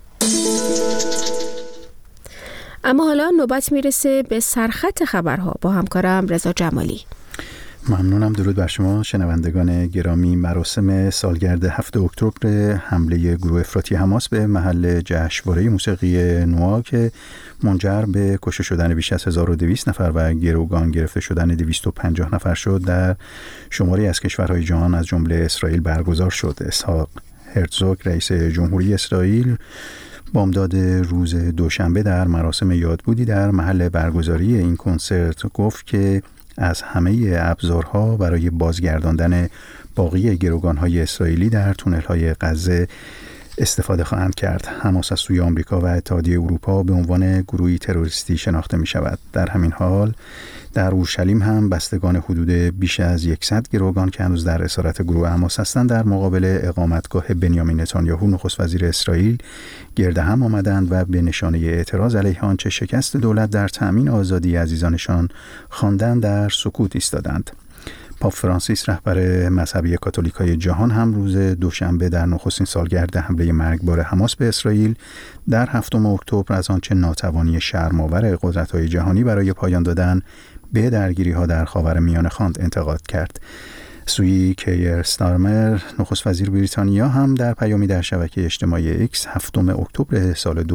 اما حالا نوبت میرسه به سرخط خبرها با همکارم رضا جمالی. ممنونم. درود بر شما شنوندگان گرامی. مراسم سالگرد 7 اکتبر حمله گروه افراطی حماس به محل جشنواره موسیقی نوآ که منجر به کشته شدن بیش از 1200 نفر و گروگان گرفته شدن 250 نفر شد، در شماری از کشورهای جهان از جمله اسرائیل برگزار شد. اسحاق هرتزوگ رئیس جمهوری اسرائیل بامداد روز دوشنبه در مراسم یادبودی در محل برگزاری این کنسرت گفت که از همه ابزارها برای بازگرداندن باقی گروگان‌های اسرائیلی در تونل‌های غزه استفاده خواهند کرد. حماس از سوی آمریکا و اتحادیه اروپا به عنوان گروهی تروریستی شناخته می شود. در همین حال در اورشلیم هم بستگان حدود بیش از 100 گروگان که هنوز در اسارت گروه حماس هستند در مقابل اقامتگاه بنیامین نتانیاهو نخست وزیر اسرائیل گرد هم آمدند و به نشانه اعتراض علیه آنچه شکست دولت در تأمین آزادی عزیزانشان خواندند در سکوت ایستادند. پاپ فرانسیس رهبر مذهبی کاتولیکای جهان هم روز دوشنبه در نخستین سالگرد حمله مرگبار حماس به اسرائیل در 7 اکتبر از آنچه ناتوانی شرم‌آور قدرت‌های جهانی برای پایان دادن به درگیری‌ها در خاورمیانه خواند انتقاد کرد. سوی کیر استارمر نخست وزیر بریتانیا هم در پیامی در شبکه اجتماعی ایکس 7 اکتبر سال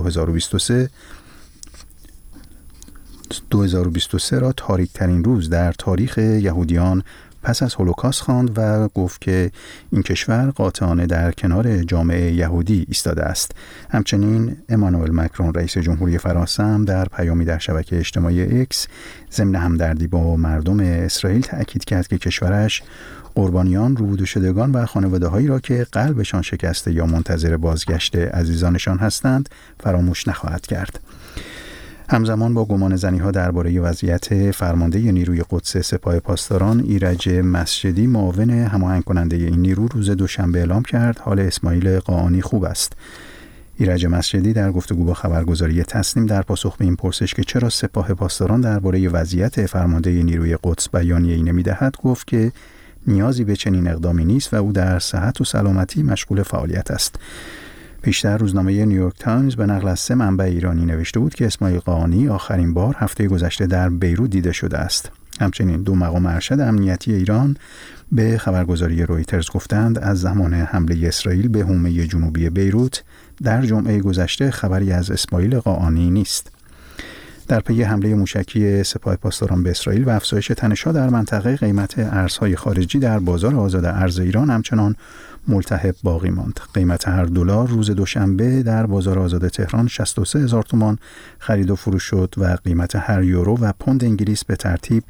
2023 را تاریک‌ترین روز در تاریخ یهودیان پس از هولوکاست خواند و گفت که این کشور قاطعانه در کنار جامعه یهودی ایستاده است. همچنین امانوئل مکرون رئیس جمهوری فرانسه هم در پیامی در شبکه اجتماعی ایکس ضمن همدردی با مردم اسرائیل تأکید کرد که کشورش قربانیان، روبوده شدگان و خانواده‌هایی را که قلبشان شکسته یا منتظر بازگشت عزیزانشان هستند فراموش نخواهد کرد. همزمان با گمانه‌زنی‌ها درباره وضعیت فرمانده نیروی قدس سپاه پاسداران، ایرج مسجدی معاون هماهنگ کننده این نیرو روز دوشنبه اعلام کرد حال اسماعیل قاآنی خوب است. ایرج مسجدی در گفتگو با خبرگزاری تسنیم در پاسخ به این پرسش که چرا سپاه پاسداران درباره وضعیت فرمانده نیروی قدس بیانیه‌ای نمی‌دهد، گفت که نیازی به چنین اقدامی نیست و او در صحت و سلامتی مشغول فعالیت است. پیشتر روزنامه نیویورک تایمز به نقل از 3 منبع ایرانی نوشته بود که اسماعیل قاآنی آخرین بار هفته گذشته در بیروت دیده شده است. همچنین 2 مقام ارشد امنیتی ایران به خبرگزاری رویترز گفتند از زمان حمله اسرائیل به حومه جنوبی بیروت در جمعه گذشته خبری از اسماعیل قاآنی نیست. در پی حمله موشکی سپاه پاسداران به اسرائیل و افزایش تنش‌ها در منطقه، قیمت ارزهای خارجی در بازار آزاد ارز ایران همچنان ملتهب باقی ماند. قیمت هر دلار روز دوشنبه در بازار آزاد تهران 63000 تومان خرید و فروش شد و قیمت هر یورو و پوند انگلیس به ترتیب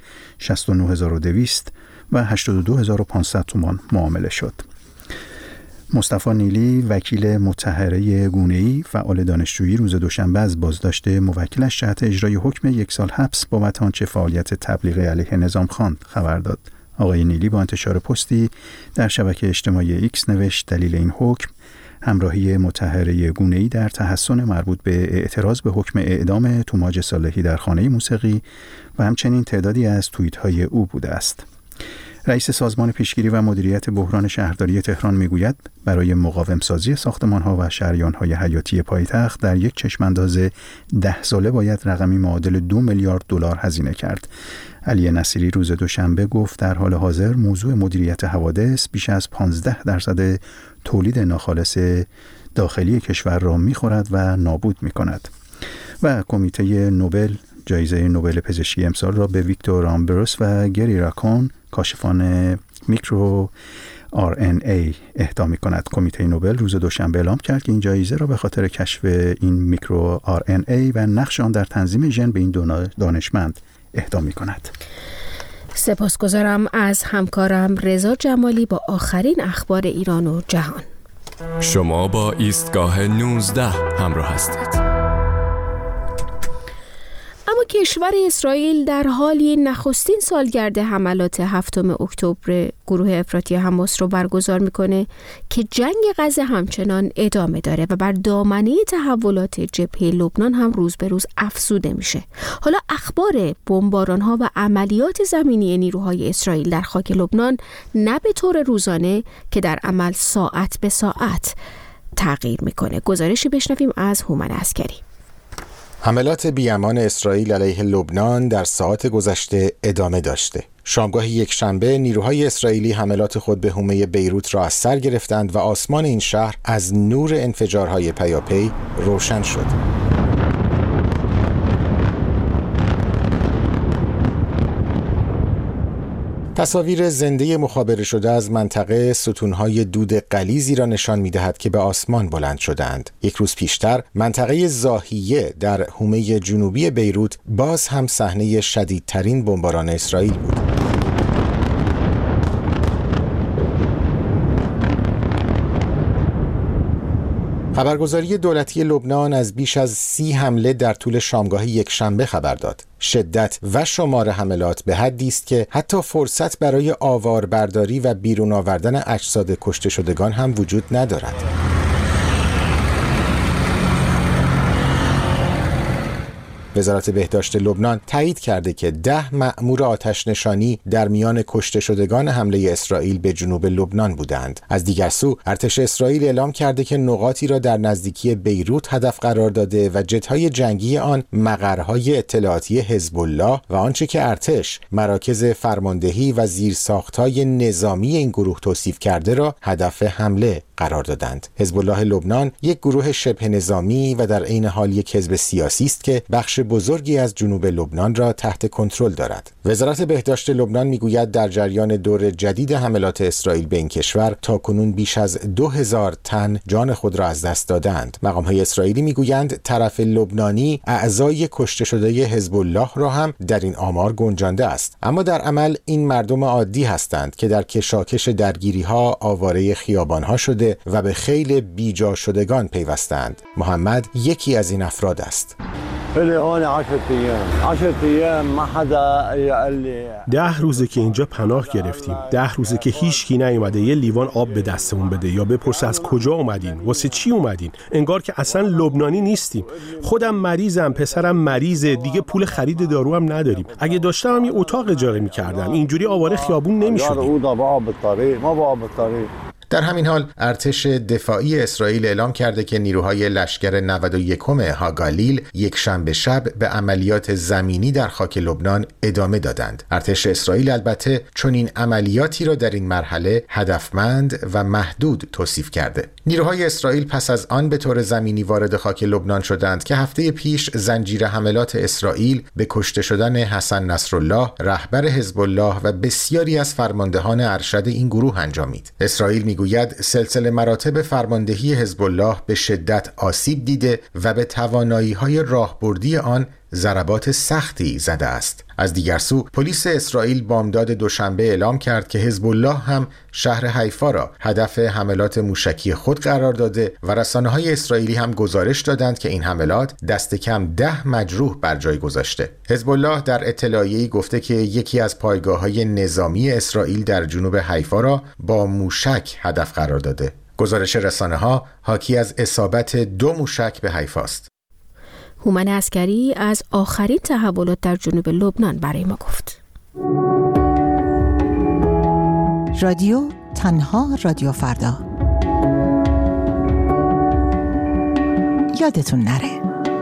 69200 و 82500 تومان معامله شد. مصطفی نیلی وکیل مطهره گونه‌ای فعال دانشجویی روز دوشنبه از بازداشت موکلش جهت اجرای حکم 1 سال حبس بابت آنچه فعالیت تبلیغی علیه نظام خواند خبر داد. آقای نیلی با انتشار پستی در شبکه اجتماعی ایکس نوشت دلیل این حکم همراهی مطهره گونه‌ای در تحسن مربوط به اعتراض به حکم اعدام توماج صالحی در خانه موسیقی و همچنین تعدادی از توییت‌های او بوده است. رئیس سازمان پیشگیری و مدیریت بحران شهرداری تهران میگوید برای مقاوم‌سازی ساختمان‌ها و شریان‌های حیاتی پایتخت در یک چشم‌انداز 10 ساله باید رقمی معادل 2 میلیارد دلار هزینه کرد. علی نصیری روز دوشنبه گفت در حال حاضر موضوع مدیریت حوادث بیش از 15% تولید ناخالص داخلی کشور را می‌خورد و نابود می‌کند. و کمیته نوبل جایزه نوبل پزشکی امسال را به ویکتور آمبروس و گری راکون کاشفان میکرو RNA اهدا می‌کند. کمیته نوبل روز دوشنبه اعلام کرد که این جایزه را به خاطر کشف این میکرو RNA و نقش آن در تنظیم ژن به این دانشمند اهدا می‌کند. سپاسگزارم از همکارم رضا جمالی با آخرین اخبار ایران و جهان. شما با ایستگاه 19 همراه هستید. کشور اسرائیل در حالی نخستین سالگرد حملات 7 اکتبر گروه افراطی حماس رو برگزار میکنه که جنگ غزه همچنان ادامه داره و بر دامنه تحولات جبهه لبنان هم روز به روز افزوده میشه. حالا اخبار بمباران‌ها و عملیات زمینی نیروهای اسرائیل در خاک لبنان نه به طور روزانه که در عمل ساعت به ساعت تغییر میکنه. گزارشی بشنویم از هومن عسکری. حملات بی‌امان اسرائیل علیه لبنان در ساعات گذشته ادامه داشته. شامگاه یکشنبه نیروهای اسرائیلی حملات خود به حومه بیروت را از سر گرفتند و آسمان این شهر از نور انفجارهای پیاپی روشن شد. تصاویر زنده مخابره شده از منطقه ستونهای دود غلیظی را نشان می‌دهد که به آسمان بلند شدند. یک روز پیشتر منطقه زاهیه در حومه جنوبی بیروت باز هم صحنه شدیدترین بمباران اسرائیل بود. خبرگزاری دولتی لبنان از بیش از 30 حمله در طول شامگاه یکشنبه خبر داد. شدت و شمار حملات به حدی است که حتی فرصت برای آواربرداری و بیرون آوردن اجساد کشته شدگان هم وجود ندارد. وزارت بهداشت لبنان تایید کرده که 10 مأمور آتش نشانی در میان کشته شدگان حمله اسرائیل به جنوب لبنان بودند. از دیگر سو ارتش اسرائیل اعلام کرده که نقاطی را در نزدیکی بیروت هدف قرار داده و جت‌های جنگی آن مقرهای اطلاعاتی حزب الله و آنچه که ارتش مراکز فرماندهی و زیرساخت‌های نظامی این گروه توصیف کرده را هدف حمله قرار دادند. حزب الله لبنان یک گروه شبه نظامی و در عین حال یک حزب سیاسی است که بخش بزرگی از جنوب لبنان را تحت کنترل دارد. وزارت بهداشت لبنان میگوید در جریان دور جدید حملات اسرائیل به این کشور تاکنون بیش از 2000 تن جان خود را از دست دادند. مقام‌های اسرائیلی میگویند طرف لبنانی اعضای کشته شده حزب الله را هم در این آمار گنجانده است. اما در عمل این مردم عادی هستند که در کشاکش درگیری‌ها آواره خیابان‌ها شده و به خیل بیجا شدگان پیوستند. محمد یکی از این افراد است. 10 روزه که اینجا پناه گرفتیم. 10 روزه که هیچکی نیومده یه لیوان آب به دستمون بده یا بپرسه از کجا اومدین، واسه چی اومدین. انگار که اصلا لبنانی نیستیم. خودم مریضم، پسرم مریضه، دیگه پول خرید دارو هم نداریم. اگه داشتم هم یه اتاق اجاره می‌کردم. اینجوری آواره خیابون نمی‌شدیم. در همین حال ارتش دفاعی اسرائیل اعلام کرده که نیروهای لشکر 91 هاگالیل یکشنبه شب به عملیات زمینی در خاک لبنان ادامه دادند. ارتش اسرائیل البته چنین عملیاتی را در این مرحله هدفمند و محدود توصیف کرده. نیروهای اسرائیل پس از آن به طور زمینی وارد خاک لبنان شدند که هفته پیش زنجیره حملات اسرائیل به کشته شدن حسن نصرالله رهبر حزب الله و بسیاری از فرماندهان ارشد این گروه انجامید. اسرائیل میگوید سلسله مراتب فرماندهی حزب الله به شدت آسیب دیده و به توانایی‌های راهبردی آن ضربات سختی زده است. از دیگر سو پلیس اسرائیل بامداد دوشنبه اعلام کرد که حزب الله هم شهر حیفا را هدف حملات موشکی خود قرار داده و رسانه‌های اسرائیلی هم گزارش دادند که این حملات دست کم 10 مجروح بر جای گذاشته. حزب الله در اطلاعیه‌ای گفته که یکی از پایگاه‌های نظامی اسرائیل در جنوب حیفا را با موشک هدف قرار داده. گزارش رسانه‌ها حاکی از اصابت 2 موشک به حیفا است. هومن عسکری از آخرین تحولات در جنوب لبنان برای ما گفت. رادیو تنها رادیو فردا. یادتون نره.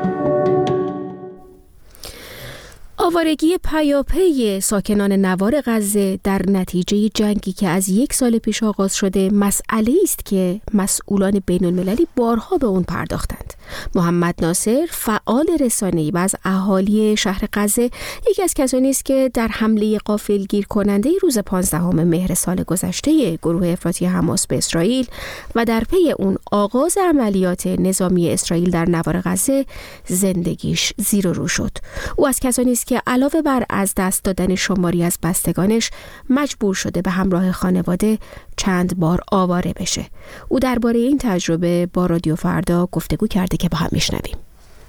آوارگی پیاپی ساکنان نوار غزه در نتیجه جنگی که از 1 سال پیش آغاز شده مسئله است که مسئولان بین‌المللی بارها به اون پرداختند. محمد ناصر فعال رسانه‌ای و از اهالی شهر غزه یکی از کسانی است که در حمله غافلگیر کننده روز 15 مهر سال گذشته گروه افراطی حماس به اسرائیل و در پی اون آغاز عملیات نظامی اسرائیل در نوار غزه زندگیش زیر و رو شد. او از کسانی است که علاوه بر از دست دادن شماری از بستگانش مجبور شده به همراه خانواده چند بار آواره بشه. او درباره این تجربه با رادیو فردا گفتگو کرده که با هم میشنویم.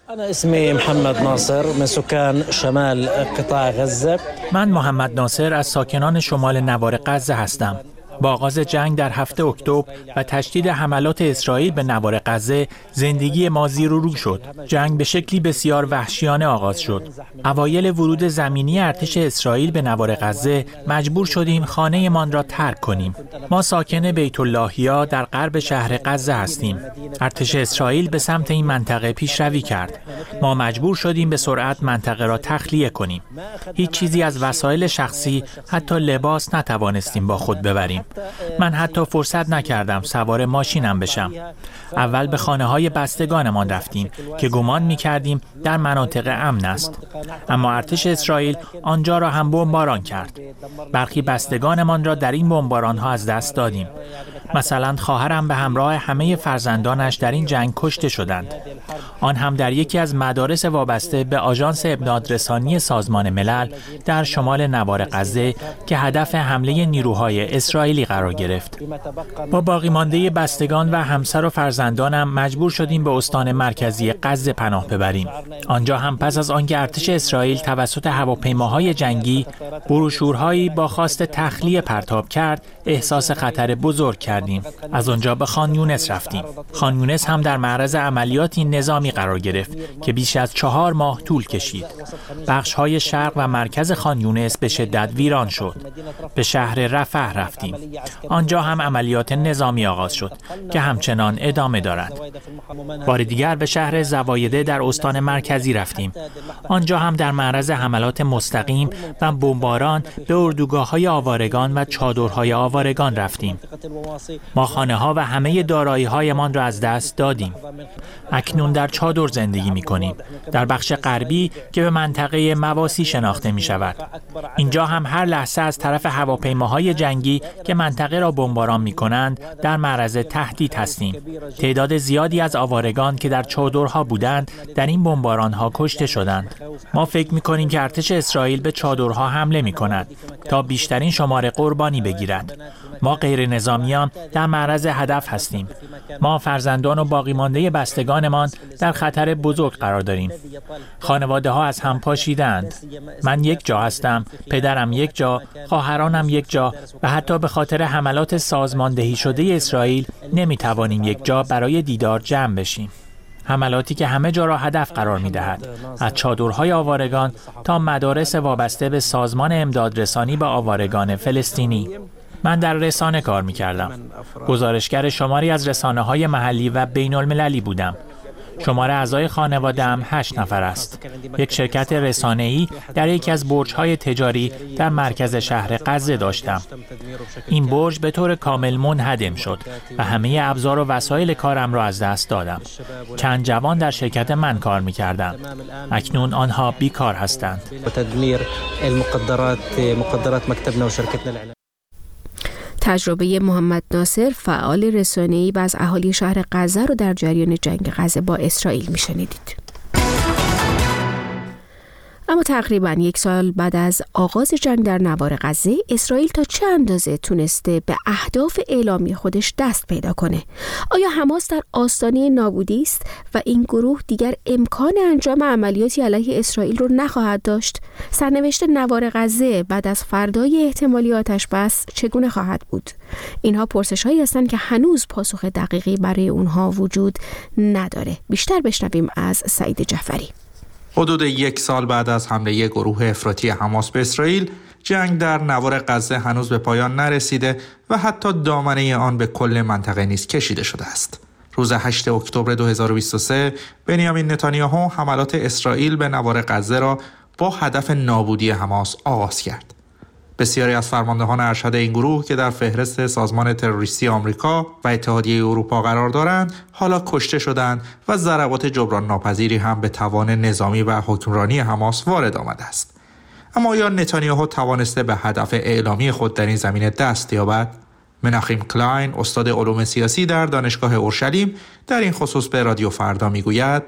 أنا اسمي محمد ناصر من سكان شمال قطاع غزة. من محمد ناصر از ساکنان شمال نوار غزه هستم. با آغاز جنگ در 7 اکتبر و تشدید حملات اسرائیل به نوار غزه زندگی ما زیر و رو شد. جنگ به شکلی بسیار وحشیانه آغاز شد. اوایل ورود زمینی ارتش اسرائیل به نوار غزه مجبور شدیم خانه‌مان را ترک کنیم. ما ساکن بیت اللهیا در غرب شهر غزه هستیم. ارتش اسرائیل به سمت این منطقه پیشروی کرد. ما مجبور شدیم به سرعت منطقه را تخلیه کنیم. هیچ چیزی از وسایل شخصی، حتی لباس نتوانستیم با خود ببریم. من حتی فرصت نکردم سوار ماشینم بشم. اول به خانه‌های بستگانمان رفتیم که گمان می‌کردیم در مناطق امن است. اما ارتش اسرائیل آنجا را هم بمباران کرد. برخی بستگانمان را در این بمباران‌ها از دست دادیم. مثلا خواهرم به همراه همه فرزندانش در این جنگ کشته شدند. آن هم در یکی از مدارس وابسته به آژانس امدادرسانی سازمان ملل در شمال نوار غزه که هدف حمله نیروهای اسرائیلی قرار گرفت. با باقی مانده بستگان و همسر و فرزندانم مجبور شدیم به استان مرکزی غزه پناه ببریم. آنجا هم پس از آنکه ارتش اسرائیل توسط هواپیماهای جنگی بروشورهایی با خواست تخلیه پرتاب کرد، احساس خطر بزرگ کردیم. از آنجا به خان یونس رفتیم. خان یونس هم در معرض عملیاتی نظامی قرار گرفت که بیش از 4 ماه طول کشید. بخش‌های شرق و مرکز خان یونس به شدت ویران شد. به شهر رفح رفتیم. آنجا هم عملیات نظامی آغاز شد که همچنان ادامه دارد. بار دیگر به شهر زوایده در استان مرکزی رفتیم. آنجا هم در معرض حملات مستقیم و بمباران به اردوگاه‌های آوارگان و چادرهای آوارگان رفتیم. ما خانه‌ها و همه دارایی‌هایمان را از دست دادیم. اکنون در چادر زندگی می‌کنیم، در بخش غربی که به منطقه مواسی شناخته می‌شود. اینجا هم هر لحظه از طرف هواپیماهای جنگی که منطقه را بمباران می‌کنند در معرض تهدید هستیم. تعداد زیادی از آوارگان که در چادرها بودند در این بمباران‌ها کشته شدند. ما فکر می‌کنیم که ارتش اسرائیل به چادرها حمله می‌کند تا بیشترین شمار قربانی بگیرد. ما غیر نظامیان در معرض هدف هستیم. ما فرزندان و باقی مانده بستگانمان در خطر بزرگ قرار داریم. خانواده‌ها از هم پاشیدند. من یک جا هستم، پدرم یک جا، خواهرانم یک جا و حتی به خاطر حملات سازماندهی شده اسرائیل نمی‌توانیم یک جا برای دیدار جمع بشیم. حملاتی که همه جا را هدف قرار می‌دهد، از چادرهای آوارگان تا مدارس وابسته به سازمان امدادرسانی به آوارگان فلسطینی. من در رسانه کار می‌کردم. گزارشگر شماری از رسانه‌های محلی و بین‌المللی بودم. شمار اعضای خانواده‌ام 8 نفر است. یک شرکت رسانه‌ای در یکی از برج‌های تجاری در مرکز شهر غزه داشتم. این برج به طور کامل منهدم شد و همه ابزار و وسایل کارم را از دست دادم. چند جوان در شرکت من کار می‌کردند. اکنون آنها بیکار هستند. تجربه محمد ناصر فعال رسانه‌ای و از اهالی شهر غزه رو در جریان جنگ غزه با اسرائیل میشنیدید. اما تقریباً 1 سال بعد از آغاز جنگ در نوار غزه، اسرائیل تا چه اندازه تونسته به اهداف اعلامی خودش دست پیدا کنه؟ آیا حماس در آستانه نابودی است و این گروه دیگر امکان انجام عملیاتی علیه اسرائیل رو نخواهد داشت؟ سرنوشت نوار غزه بعد از فردای احتمالی آتش بس چگونه خواهد بود؟ اینها پرسش‌هایی هستند که هنوز پاسخ دقیقی برای اونها وجود نداره. بیشتر بشنویم از سعید جعفری. حدود 1 سال بعد از حمله گروه افراطی حماس به اسرائیل، جنگ در نوار غزه هنوز به پایان نرسیده و حتی دامنه آن به کل منطقه نیز کشیده شده است. روز 8 اکتبر 2023 بنیامین نتانیاهو حملات اسرائیل به نوار غزه را با هدف نابودی حماس آغاز کرد. بسیاری از فرماندهان ارشد این گروه که در فهرست سازمان تروریستی آمریکا و اتحادیه اروپا قرار دارند، حالا کشته شدند و ضربات جبران ناپذیری هم به توان نظامی و حکمرانی حماس وارد آمده است. اما آیا نتانیاهو توانسته به هدف اعلامی خود در این زمینه دست یابد؟ مناخیم کلاین، استاد علوم سیاسی در دانشگاه اورشلیم، در این خصوص به رادیو فردا میگوید: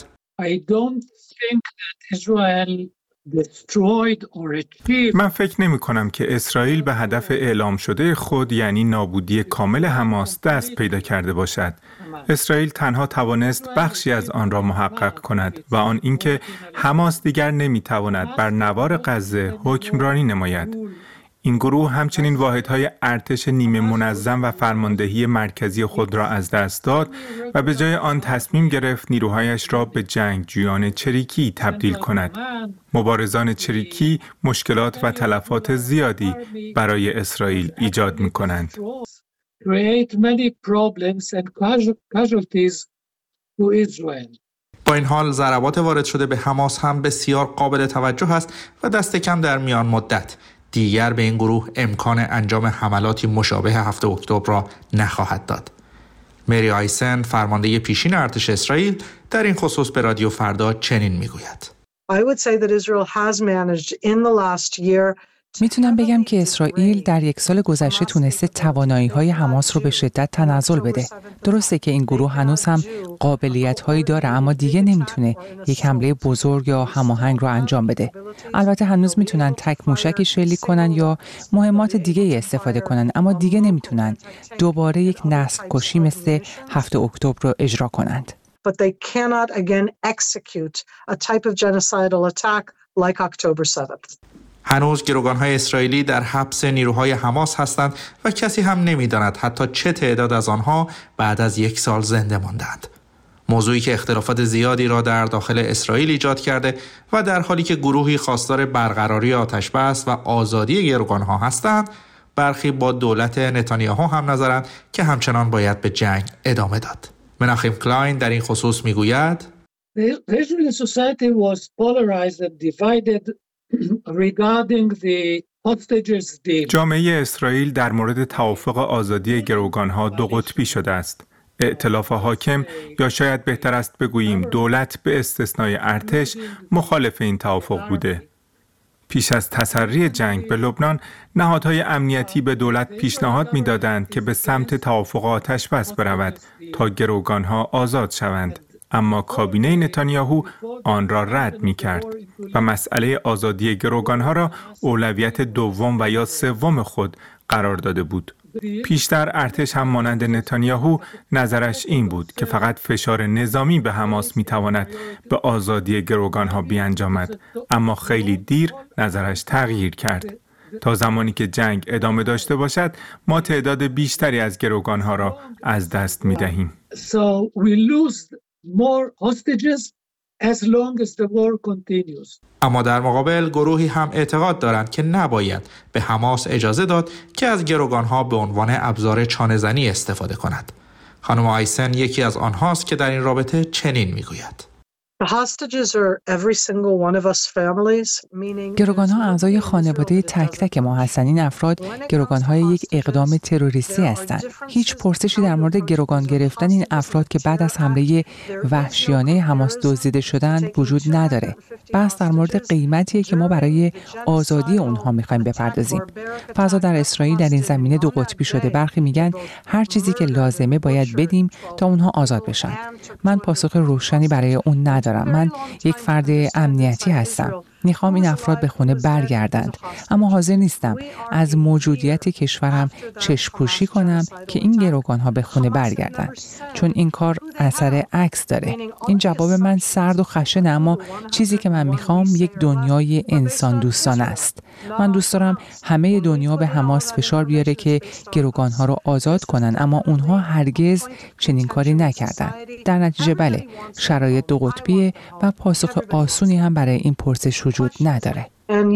من فکر نمی کنم که اسرائیل به هدف اعلام شده خود، یعنی نابودی کامل حماس، دست پیدا کرده باشد. اسرائیل تنها توانست بخشی از آن را محقق کند و آن اینکه حماس دیگر نمیتواند بر نوار غزه حکمرانی نماید. این گروه همچنین واحدهای ارتش نیمه منظم و فرماندهی مرکزی خود را از دست داد و به جای آن تصمیم گرفت نیروهایش را به جنگجویان چریکی تبدیل کند. مبارزان چریکی مشکلات و تلفات زیادی برای اسرائیل ایجاد می‌کنند. با این حال ضربات وارد شده به حماس هم بسیار قابل توجه است و دست کم در میان مدت دیگر به این گروه امکان انجام حملاتی مشابه 7 اکتبر را نخواهد داد. مری آیسن فرمانده پیشین ارتش اسرائیل در این خصوص به رادیو فردا چنین میگوید: میتونم بگم که اسرائیل در یک سال گذشته تونسته توانایی‌های حماس رو به شدت تنزل بده. درسته که این گروه هنوز هم قابلیت‌هایی داره، اما دیگه نمیتونه یک حمله بزرگ یا هماهنگ رو انجام بده. البته هنوز میتونن تک موشکی شلیک کنن یا مهمات دیگه استفاده کنن، اما دیگه نمیتونن دوباره یک نسل کشی مثل 7 اکتبر رو اجرا کنند. But they cannot again execute a type of genocidal attack like October 7th. هنوز گروگان‌های اسرائیلی در حبس نیروهای حماس هستند و کسی هم نمی‌داند حتی چه تعداد از آنها بعد از 1 سال زنده ماندند. موضوعی که اختلافات زیادی را در داخل اسرائیل ایجاد کرده و در حالی که گروهی خواستار برقراری آتش‌بس و آزادی گروگان‌ها هستند، برخی با دولت نتانیاهو هم نظرند که همچنان باید به جنگ ادامه داد. مناخیم کلاین در این خصوص می‌گوید: جامعه اسرائیل در مورد توافق آزادی گروگانها 2 قطبی شده است. ائتلاف حاکم یا شاید بهتر است بگوییم دولت به استثنای ارتش مخالف این توافق بوده. پیش از تسری جنگ به لبنان، نهادهای امنیتی به دولت پیشنهاد می‌دادند که به سمت توافق آتش‌بس برود تا گروگانها آزاد شوند. اما کابینه نتانیاهو آن را رد می‌کرد و مسئله آزادی گروگانها را اولویت دوم و یا سوم خود قرار داده بود. پیشتر ارتش هم مانند نتانیاهو نظرش این بود که فقط فشار نظامی به حماس می‌تواند به آزادی گروگانها بیانجامد، اما خیلی دیر نظرش تغییر کرد. تا زمانی که جنگ ادامه داشته باشد، ما تعداد بیشتری از گروگانها را از دست می‌دهیم. اما در مقابل گروهی هم اعتقاد دارند که نباید به حماس اجازه داد که از گروگانها به عنوان ابزار چانه‌زنی استفاده کند. خانم آیسن یکی از آنهاست که در این رابطه چنین میگوید: گروگان‌ها اعضای خانواده تک تک ما هستند. این افراد گروگان‌های یک اقدام تروریستی هستند. هیچ پرسشی در مورد گروگان گرفتن این افراد که بعد از حمله وحشیانه حماس دزدیده شدند وجود نداره. بحث در مورد قیمتیه که ما برای آزادی اونها می‌خوایم بپردازیم. فضا در اسرائیل در این زمینه 2 قطبی شده. برخی میگن هر چیزی که لازمه باید بدیم تا اونها آزاد بشن. من پاسخ روشنی برای اون ندارم. من یک فرد امنیتی هستم. میخوام این افراد به خونه برگردند، اما حاضر نیستم از موجودیت کشورم چشم‌پوشی کنم که این گروگان‌ها به خونه برگردند، چون این کار اثر عکس داره. این جواب من سرد و خشنه، اما چیزی که من میخوام یک دنیای انسان دوستانه است. من دوست دارم همه دنیا به حماس فشار بیاره که گروگان‌ها رو آزاد کنن، اما اونها هرگز چنین کاری نکردن. در نتیجه بله، شرایط 2 قطبیه و پاسخ آسونی هم برای این پرسش وجود نداره.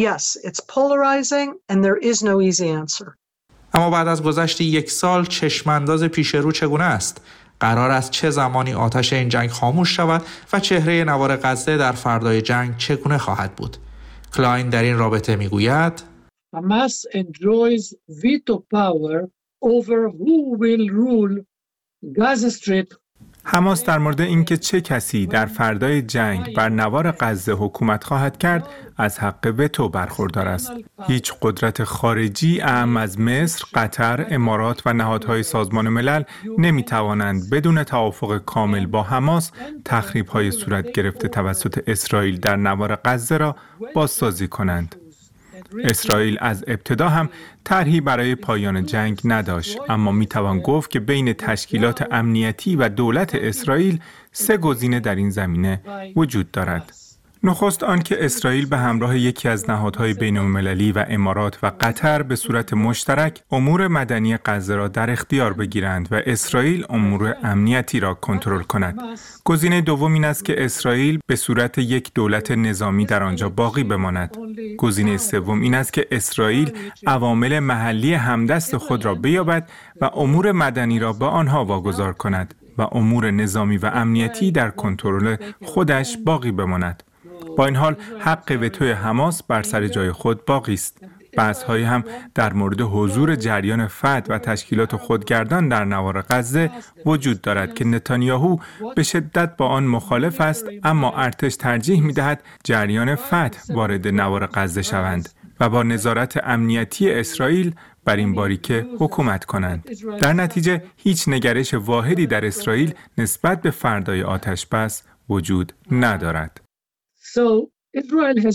اما بعد از گذشت 1 سال چشمانداز پیش رو چگونه است؟ قرار است چه زمانی آتش این جنگ خاموش شود و چهره نوار غزه در فردای جنگ چگونه خواهد بود؟ کلاین در این رابطه میگوید: Hamas enjoys veto power over who will rule Gaza Strip. حماس در مورد اینکه چه کسی در فردای جنگ بر نوار غزه حکومت خواهد کرد از حق وتو برخوردار است. هیچ قدرت خارجی اعم از مصر، قطر، امارات و نهادهای سازمان ملل نمیتوانند بدون توافق کامل با حماس تخریب‌های صورت گرفته توسط اسرائیل در نوار غزه را بازسازی کنند. اسرائیل از ابتدا هم طرحی برای پایان جنگ نداشت، اما میتوان گفت که بین تشکیلات امنیتی و دولت اسرائیل 3 گزینه در این زمینه وجود دارد. نخست آنکه اسرائیل به همراه یکی از نهادهای بین‌المللی و امارات و قطر به صورت مشترک امور مدنی غزه را در اختیار بگیرند و اسرائیل امور امنیتی را کنترل کند. گزینه دوم این است که اسرائیل به صورت یک دولت نظامی در آنجا باقی بماند. گزینه سوم این است که اسرائیل عوامل محلی همدست خود را بیابد و امور مدنی را به آنها واگذار کند و امور نظامی و امنیتی در کنترل خودش باقی بماند. با این حال حق وتوی حماس بر سر جای خود باقی است. بحث‌هایی هم در مورد حضور جریان فتح و تشکیلات خودگردان در نوار غزه وجود دارد که نتانیاهو به شدت با آن مخالف است، اما ارتش ترجیح می‌دهد جریان فتح وارد نوار غزه شوند و با نظارت امنیتی اسرائیل بر این باریکه حکومت کنند. در نتیجه هیچ نگرش واحدی در اسرائیل نسبت به فردای آتش‌بس وجود ندارد. So Israel has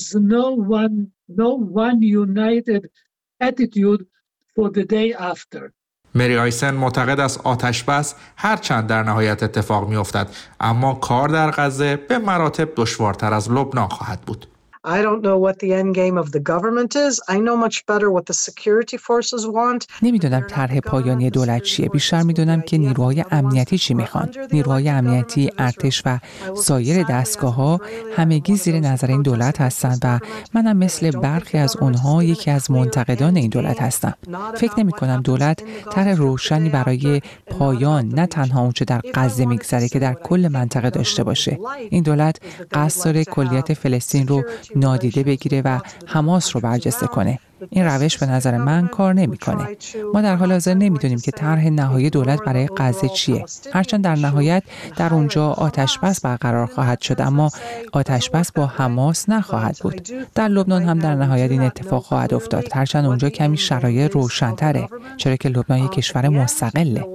no one united attitude for the day after. مری آیسن معتقد است آتش‌بس هرچند در نهایت اتفاق می‌افتد، اما کار در غزه به مراتب دشوارتر از لبنان خواهد بود. I don't know what the end game of the government is. I know much better what the security forces want. نمیدونم طرح پایانی دولت چیه. بیشتر میدونم که نیروهای امنیتی چی میخوان. نیروهای امنیتی، ارتش و سایر دستگاه‌ها همگی زیر نظر این دولت هستند و منم مثل برخی از اونها یکی از منتقدان این دولت هستم. فکر نمی‌کنم دولت طرح روشنی برای پایان نه تنها اونچه در غزه میگذره که در کل منطقه داشته باشه. این دولت قصد داره کلیت فلسطین رو نادیده بگیره و حماس رو برجسته کنه. این روش به نظر من کار نمی‌کنه. ما در حال حاضر نمی‌دونیم که طرح نهایی دولت برای غزه چیه. هرچند در نهایت در اونجا آتش‌بس برقرار خواهد شد، اما آتش‌بس با حماس نخواهد بود. در لبنان هم در نهایت این اتفاق خواهد افتاد، هرچند اونجا کمی شرایط روشن‌تره، چرا که لبنان یک کشور مستقله.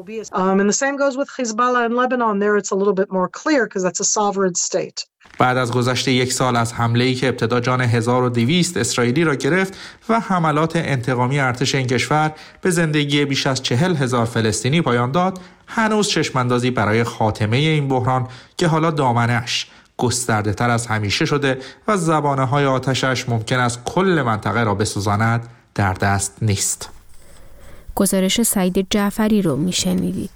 بعد از گذشت 1 سال از حمله‌ای که ابتدا جان 1200 اسرائیلی را گرفت و حملات انتقامی ارتش این کشور به زندگی بیش از 40,000 فلسطینی پایان داد، هنوز چشم‌اندازی برای خاتمه این بحران که حالا دامنه‌اش گسترده تر از همیشه شده و زبانه‌های آتشش ممکن است کل منطقه را بسوزاند در دست نیست. گزارش سعید جعفری رو میشنیدید.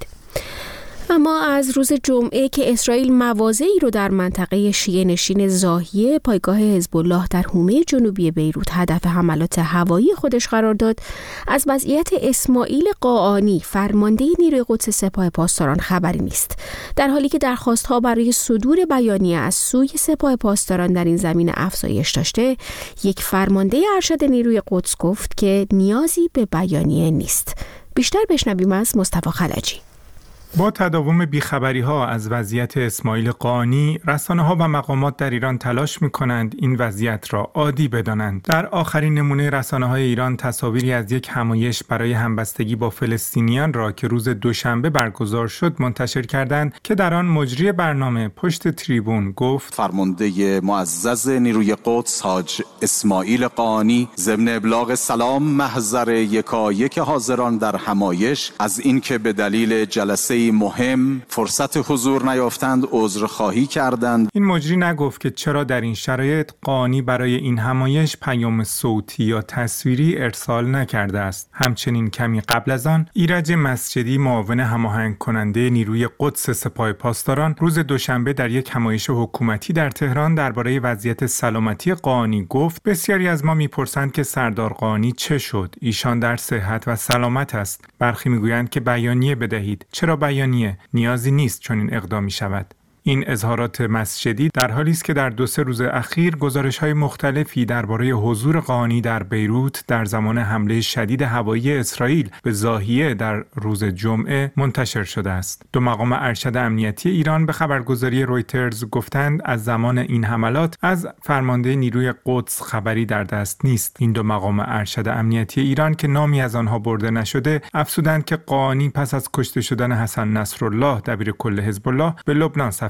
اما از روز جمعه که اسرائیل مواضعی رو در منطقه شیعه نشین زاهیه پایگاه حزب الله در حومه جنوبی بیروت هدف حملات هوایی خودش قرار داد، از وضعیت اسماعیل قاآنی فرمانده نیروی قدس سپاه پاسداران خبری نیست، در حالی که درخواست‌ها برای صدور بیانیه از سوی سپاه پاسداران در این زمینه افزایش داشته. یک فرمانده ارشد نیروی قدس گفت که نیازی به بیانیه نیست. بیشتر بشنویم از مصطفی خلجی. با تداوم بیخبری‌ها از وضعیت اسماعیل قاآنی، رسانه‌ها و مقامات در ایران تلاش می‌کنند این وضعیت را عادی بدانند. در آخرین نمونه رسانه‌های ایران تصاویری از یک همایش برای همبستگی با فلسطینیان را که روز دوشنبه برگزار شد منتشر کردند که در آن مجری برنامه پشت تریبون گفت فرمانده معزز نیروی قدس حاج اسماعیل قاآنی ضمن ابلاغ سلام محضر یکایک حاضران در همایش از اینکه به دلیل جلسه مهم فرصت حضور نیافتند عذرخواهی کردند. این مجری نگفت که چرا در این شرایط قاآنی برای این همایش پیام صوتی یا تصویری ارسال نکرده است. همچنین کمی قبل از آن ایرج مسجدی معاون هماهنگ کننده نیروی قدس سپاه پاسداران روز دوشنبه در یک همایش حکومتی در تهران درباره وضعیت سلامتی قاآنی گفت بسیاری از ما میپرسند که سردار قاآنی چه شد؟ ایشان در صحت و سلامت است. برخی میگویند که بیانیه بدهید. چرا بیانیه؟ نیازی نیست چون این اقدامی شود. این اظهارات مسجدی در حالی است که در 2-3 روز اخیر گزارش‌های مختلفی درباره حضور قاآنی در بیروت در زمان حمله شدید هوایی اسرائیل به زاهیه در روز جمعه منتشر شده است. 2 مقام ارشد امنیتی ایران به خبرگزاری رویترز گفتند از زمان این حملات از فرمانده نیروی قدس خبری در دست نیست. این 2 مقام ارشد امنیتی ایران که نامی از آنها برده نشده افزودند که قاآنی پس از کشته شدن حسن نصرالله دبیر کل حزب الله به لبنان سفر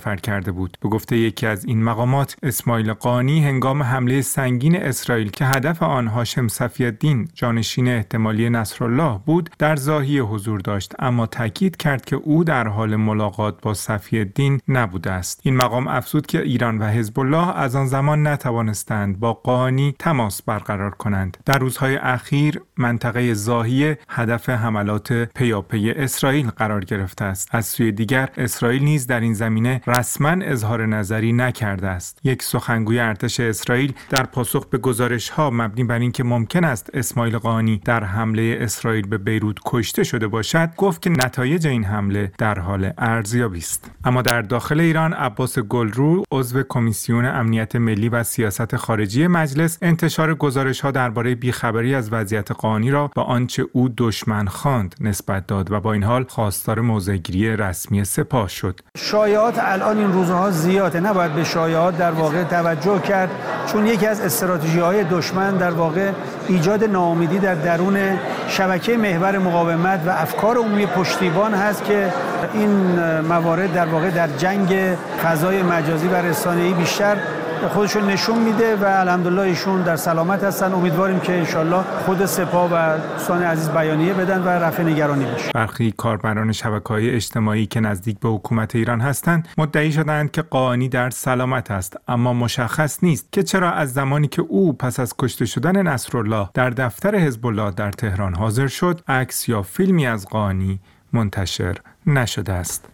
سفر کرده بود. به گفته یکی از این مقامات، اسماعیل قانی هنگام حمله سنگین اسرائیل که هدف آن هاشم صفی‌الدین جانشین احتمالی نصرالله بود در ضاحیه حضور داشت، اما تاکید کرد که او در حال ملاقات با صفی‌الدین نبوده است. این مقام افزود که ایران و حزب الله از آن زمان نتوانستند با قانی تماس برقرار کنند. در روزهای اخیر منطقه ضاحیه هدف حملات پیاپی اسرائیل قرار گرفته است. از سوی دیگر اسرائیل نیز در این زمینه رسما اظهار نظری نکرده است. یک سخنگوی ارتش اسرائیل در پاسخ به گزارش‌ها مبنی بر اینکه ممکن است اسماعیل قانی در حمله اسرائیل به بیروت کشته شده باشد، گفت که نتایج این حمله در حال ارزیابی است. اما در داخل ایران عباس گلرو، عضو کمیسیون امنیت ملی و سیاست خارجی مجلس، انتشار گزارش‌ها درباره بیخبری از وضعیت قانی را با آنچه او دشمن خواند نسبت داد و با این حال خواستار موضع‌گیری رسمی سپاه شد. شایعات الان این روزها زیاده، نباید به شایعات در واقع توجه کرد، چون یکی از استراتژی‌های دشمن در واقع ایجاد ناامیدی در درون شبکه محور مقاومت و افکار عمومی پشتیبان هست که این موارد در واقع در جنگ فضای مجازی و رسانه‌ای بیشتر خودشون نشون میده و الحمدلله ایشون در سلامت هستن. امیدواریم که انشالله خود سپاه و دوستان عزیز بیانیه بدن و رفع نگرانی بشه. برخی کاربران شبکه‌های اجتماعی که نزدیک به حکومت ایران هستند مدعی شدند که قانی در سلامت است، اما مشخص نیست که چرا از زمانی که او پس از کشته شدن نصرالله در دفتر حزب الله در تهران حاضر شد، عکس یا فیلمی از قانی منتشر نشده است.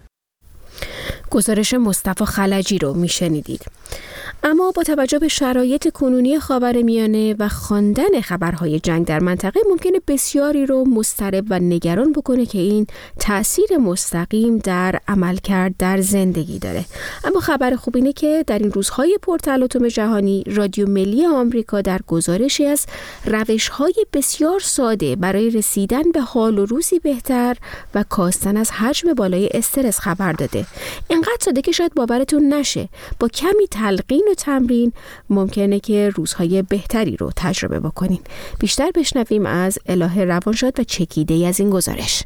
گزارش مصطفی خلجی رو میشنیدید. اما با توجه به شرایط کنونی خاورمیانه و خواندن خبرهای جنگ در منطقه ممکنه بسیاری رو مضطرب و نگران بکنه که این تأثیر مستقیم در عملکرد در زندگی داره. اما خبر خوب اینه که در این روزهای پرتلاطم جهانی رادیو ملی آمریکا در گزارشی از روش‌های بسیار ساده برای رسیدن به حال و روزی بهتر و کاستن از حجم بالای استرس خبر داده. اینقدر ساده که شاید باورتون نشه. با کمی تلقین و تمرین ممکنه که روزهای بهتری رو تجربه بکنین. بیشتر بشنویم از الهه روانشاد و چکیده از این گزارش.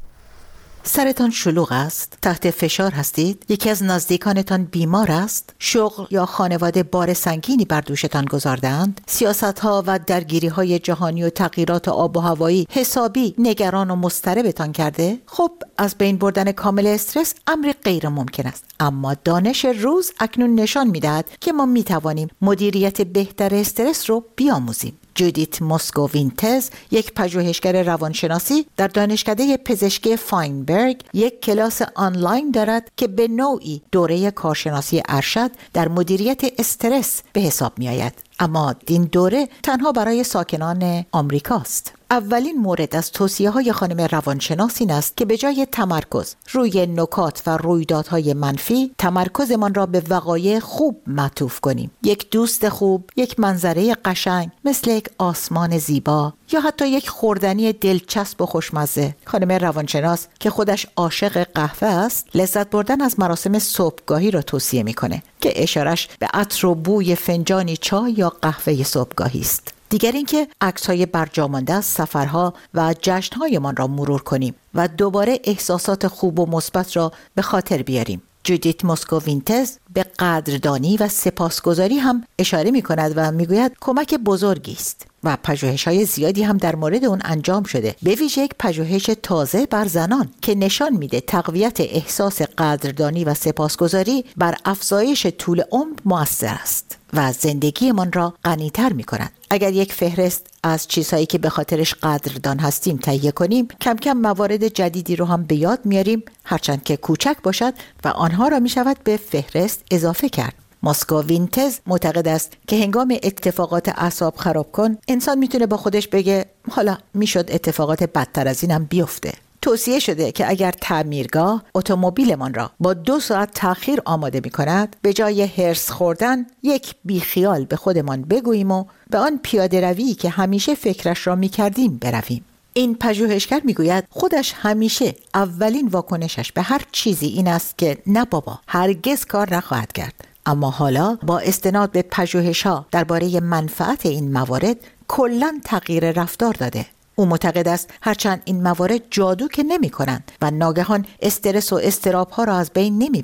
سرتان شلوغ است؟ تحت فشار هستید؟ یکی از نزدیکانتان بیمار است؟ شغل یا خانواده بار سنگینی بر دوشتان گذاردند؟ سیاست‌ها و درگیری‌های جهانی و تغییرات آب و هوایی حسابی نگران و مضطربتان کرده؟ خب از بین بردن کامل استرس امری غیر ممکن است، اما دانش روز اکنون نشان می‌دهد که ما می‌توانیم مدیریت بهتر استرس رو بیاموزیم. جودیت موسکووینتز، یک پژوهشگر روانشناسی در دانشکده پزشکی فاینبرگ، یک کلاس آنلاین دارد که به نوعی دوره کارشناسی ارشد در مدیریت استرس به حساب می آید. اما این دوره تنها برای ساکنان آمریکاست. اولین مورد از توصیه‌های خانم روانشناس این است که به جای تمرکز روی نکات و رویدادهای منفی، تمرکزمان را به وقایع خوب معطوف کنیم. یک دوست خوب، یک منظره قشنگ مثل یک آسمان زیبا یا حتی یک خوردنی دلچسب و خوشمزه. خانم روانشناس که خودش عاشق قهوه است، لذت بردن از مراسم صبحگاهی را توصیه می‌کنه که اشارش به عطر و بوی فنجانی چای یا قهوه صبحگاهی است. دیگر اینکه عکس‌های برجامانده از سفرها و جشن‌هایمان را مرور کنیم و دوباره احساسات خوب و مثبت را به خاطر بیاریم. جودیت موسکووینتز به قدردانی و سپاسگزاری هم اشاره می‌کند و می‌گوید کمک بزرگی است و پژوهش‌های زیادی هم در مورد اون انجام شده، به ویژه یک پژوهش تازه بر زنان که نشان میده تقویت احساس قدردانی و سپاسگزاری بر افزایش طول عمر مؤثر است و زندگیمان را غنی‌تر می‌کند. اگر یک فهرست از چیزهایی که به خاطرش قدردان هستیم تهیه کنیم، کم کم موارد جدیدی رو هم به یاد میاریم، هرچند که کوچک باشد، و آنها را میشود به فهرست اضافه کرد. موسکووینتز معتقد است که هنگام اتفاقات اعصاب خراب کن، انسان میتونه با خودش بگه حالا میشد اتفاقات بدتر از اینم بیفته. توصیه شده که اگر تعمیرگاه اتومبیلمان را با 2 ساعت تأخیر آماده می کند، به جای هرس خوردن یک بیخیال به خودمان بگوییم و به آن پیاده روی که همیشه فکرش را می کردیم برویم. این پژوهشگر میگوید خودش همیشه اولین واکنشش به هر چیزی این است که نه بابا، هرگز کار نخواهد کرد. اما حالا با استناد به پژوهش‌ها درباره منفعت این موارد کلاً تغییر رفتار داده. او معتقد است هرچند این موارد جادو که نمی کنند و ناگهان استرس و اضطراب‌ها را از بین نمی برند،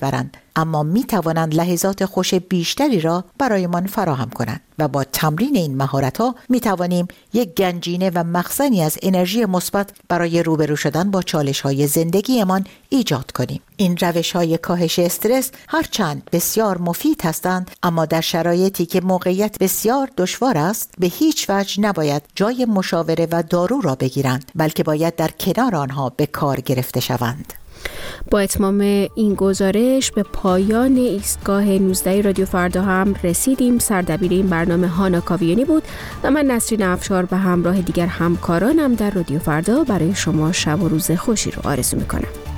اما می توانند لحظات خوش بیشتری را برایمان فراهم کنند و با تمرین این مهارت‌ها می توانیم یک گنجینه و مخزنی از انرژی مثبت برای روبرو شدن با چالش‌های زندگیمان ایجاد کنیم. این روش‌های کاهش استرس هرچند بسیار مفید هستند، اما در شرایطی که موقعیت بسیار دشوار است به هیچ وجه نباید جای مشاوره و دارو را بگیرند، بلکه باید در کنار آنها به کار گرفته شوند. با اتمام این گزارش به پایان ایستگاه 19 رادیو فردا هم رسیدیم. سردبیر این برنامه هانا کاویانی بود و من نسرین افشار به همراه دیگر همکارانم در رادیو فردا برای شما شب و روز خوشی رو آرزو میکنم.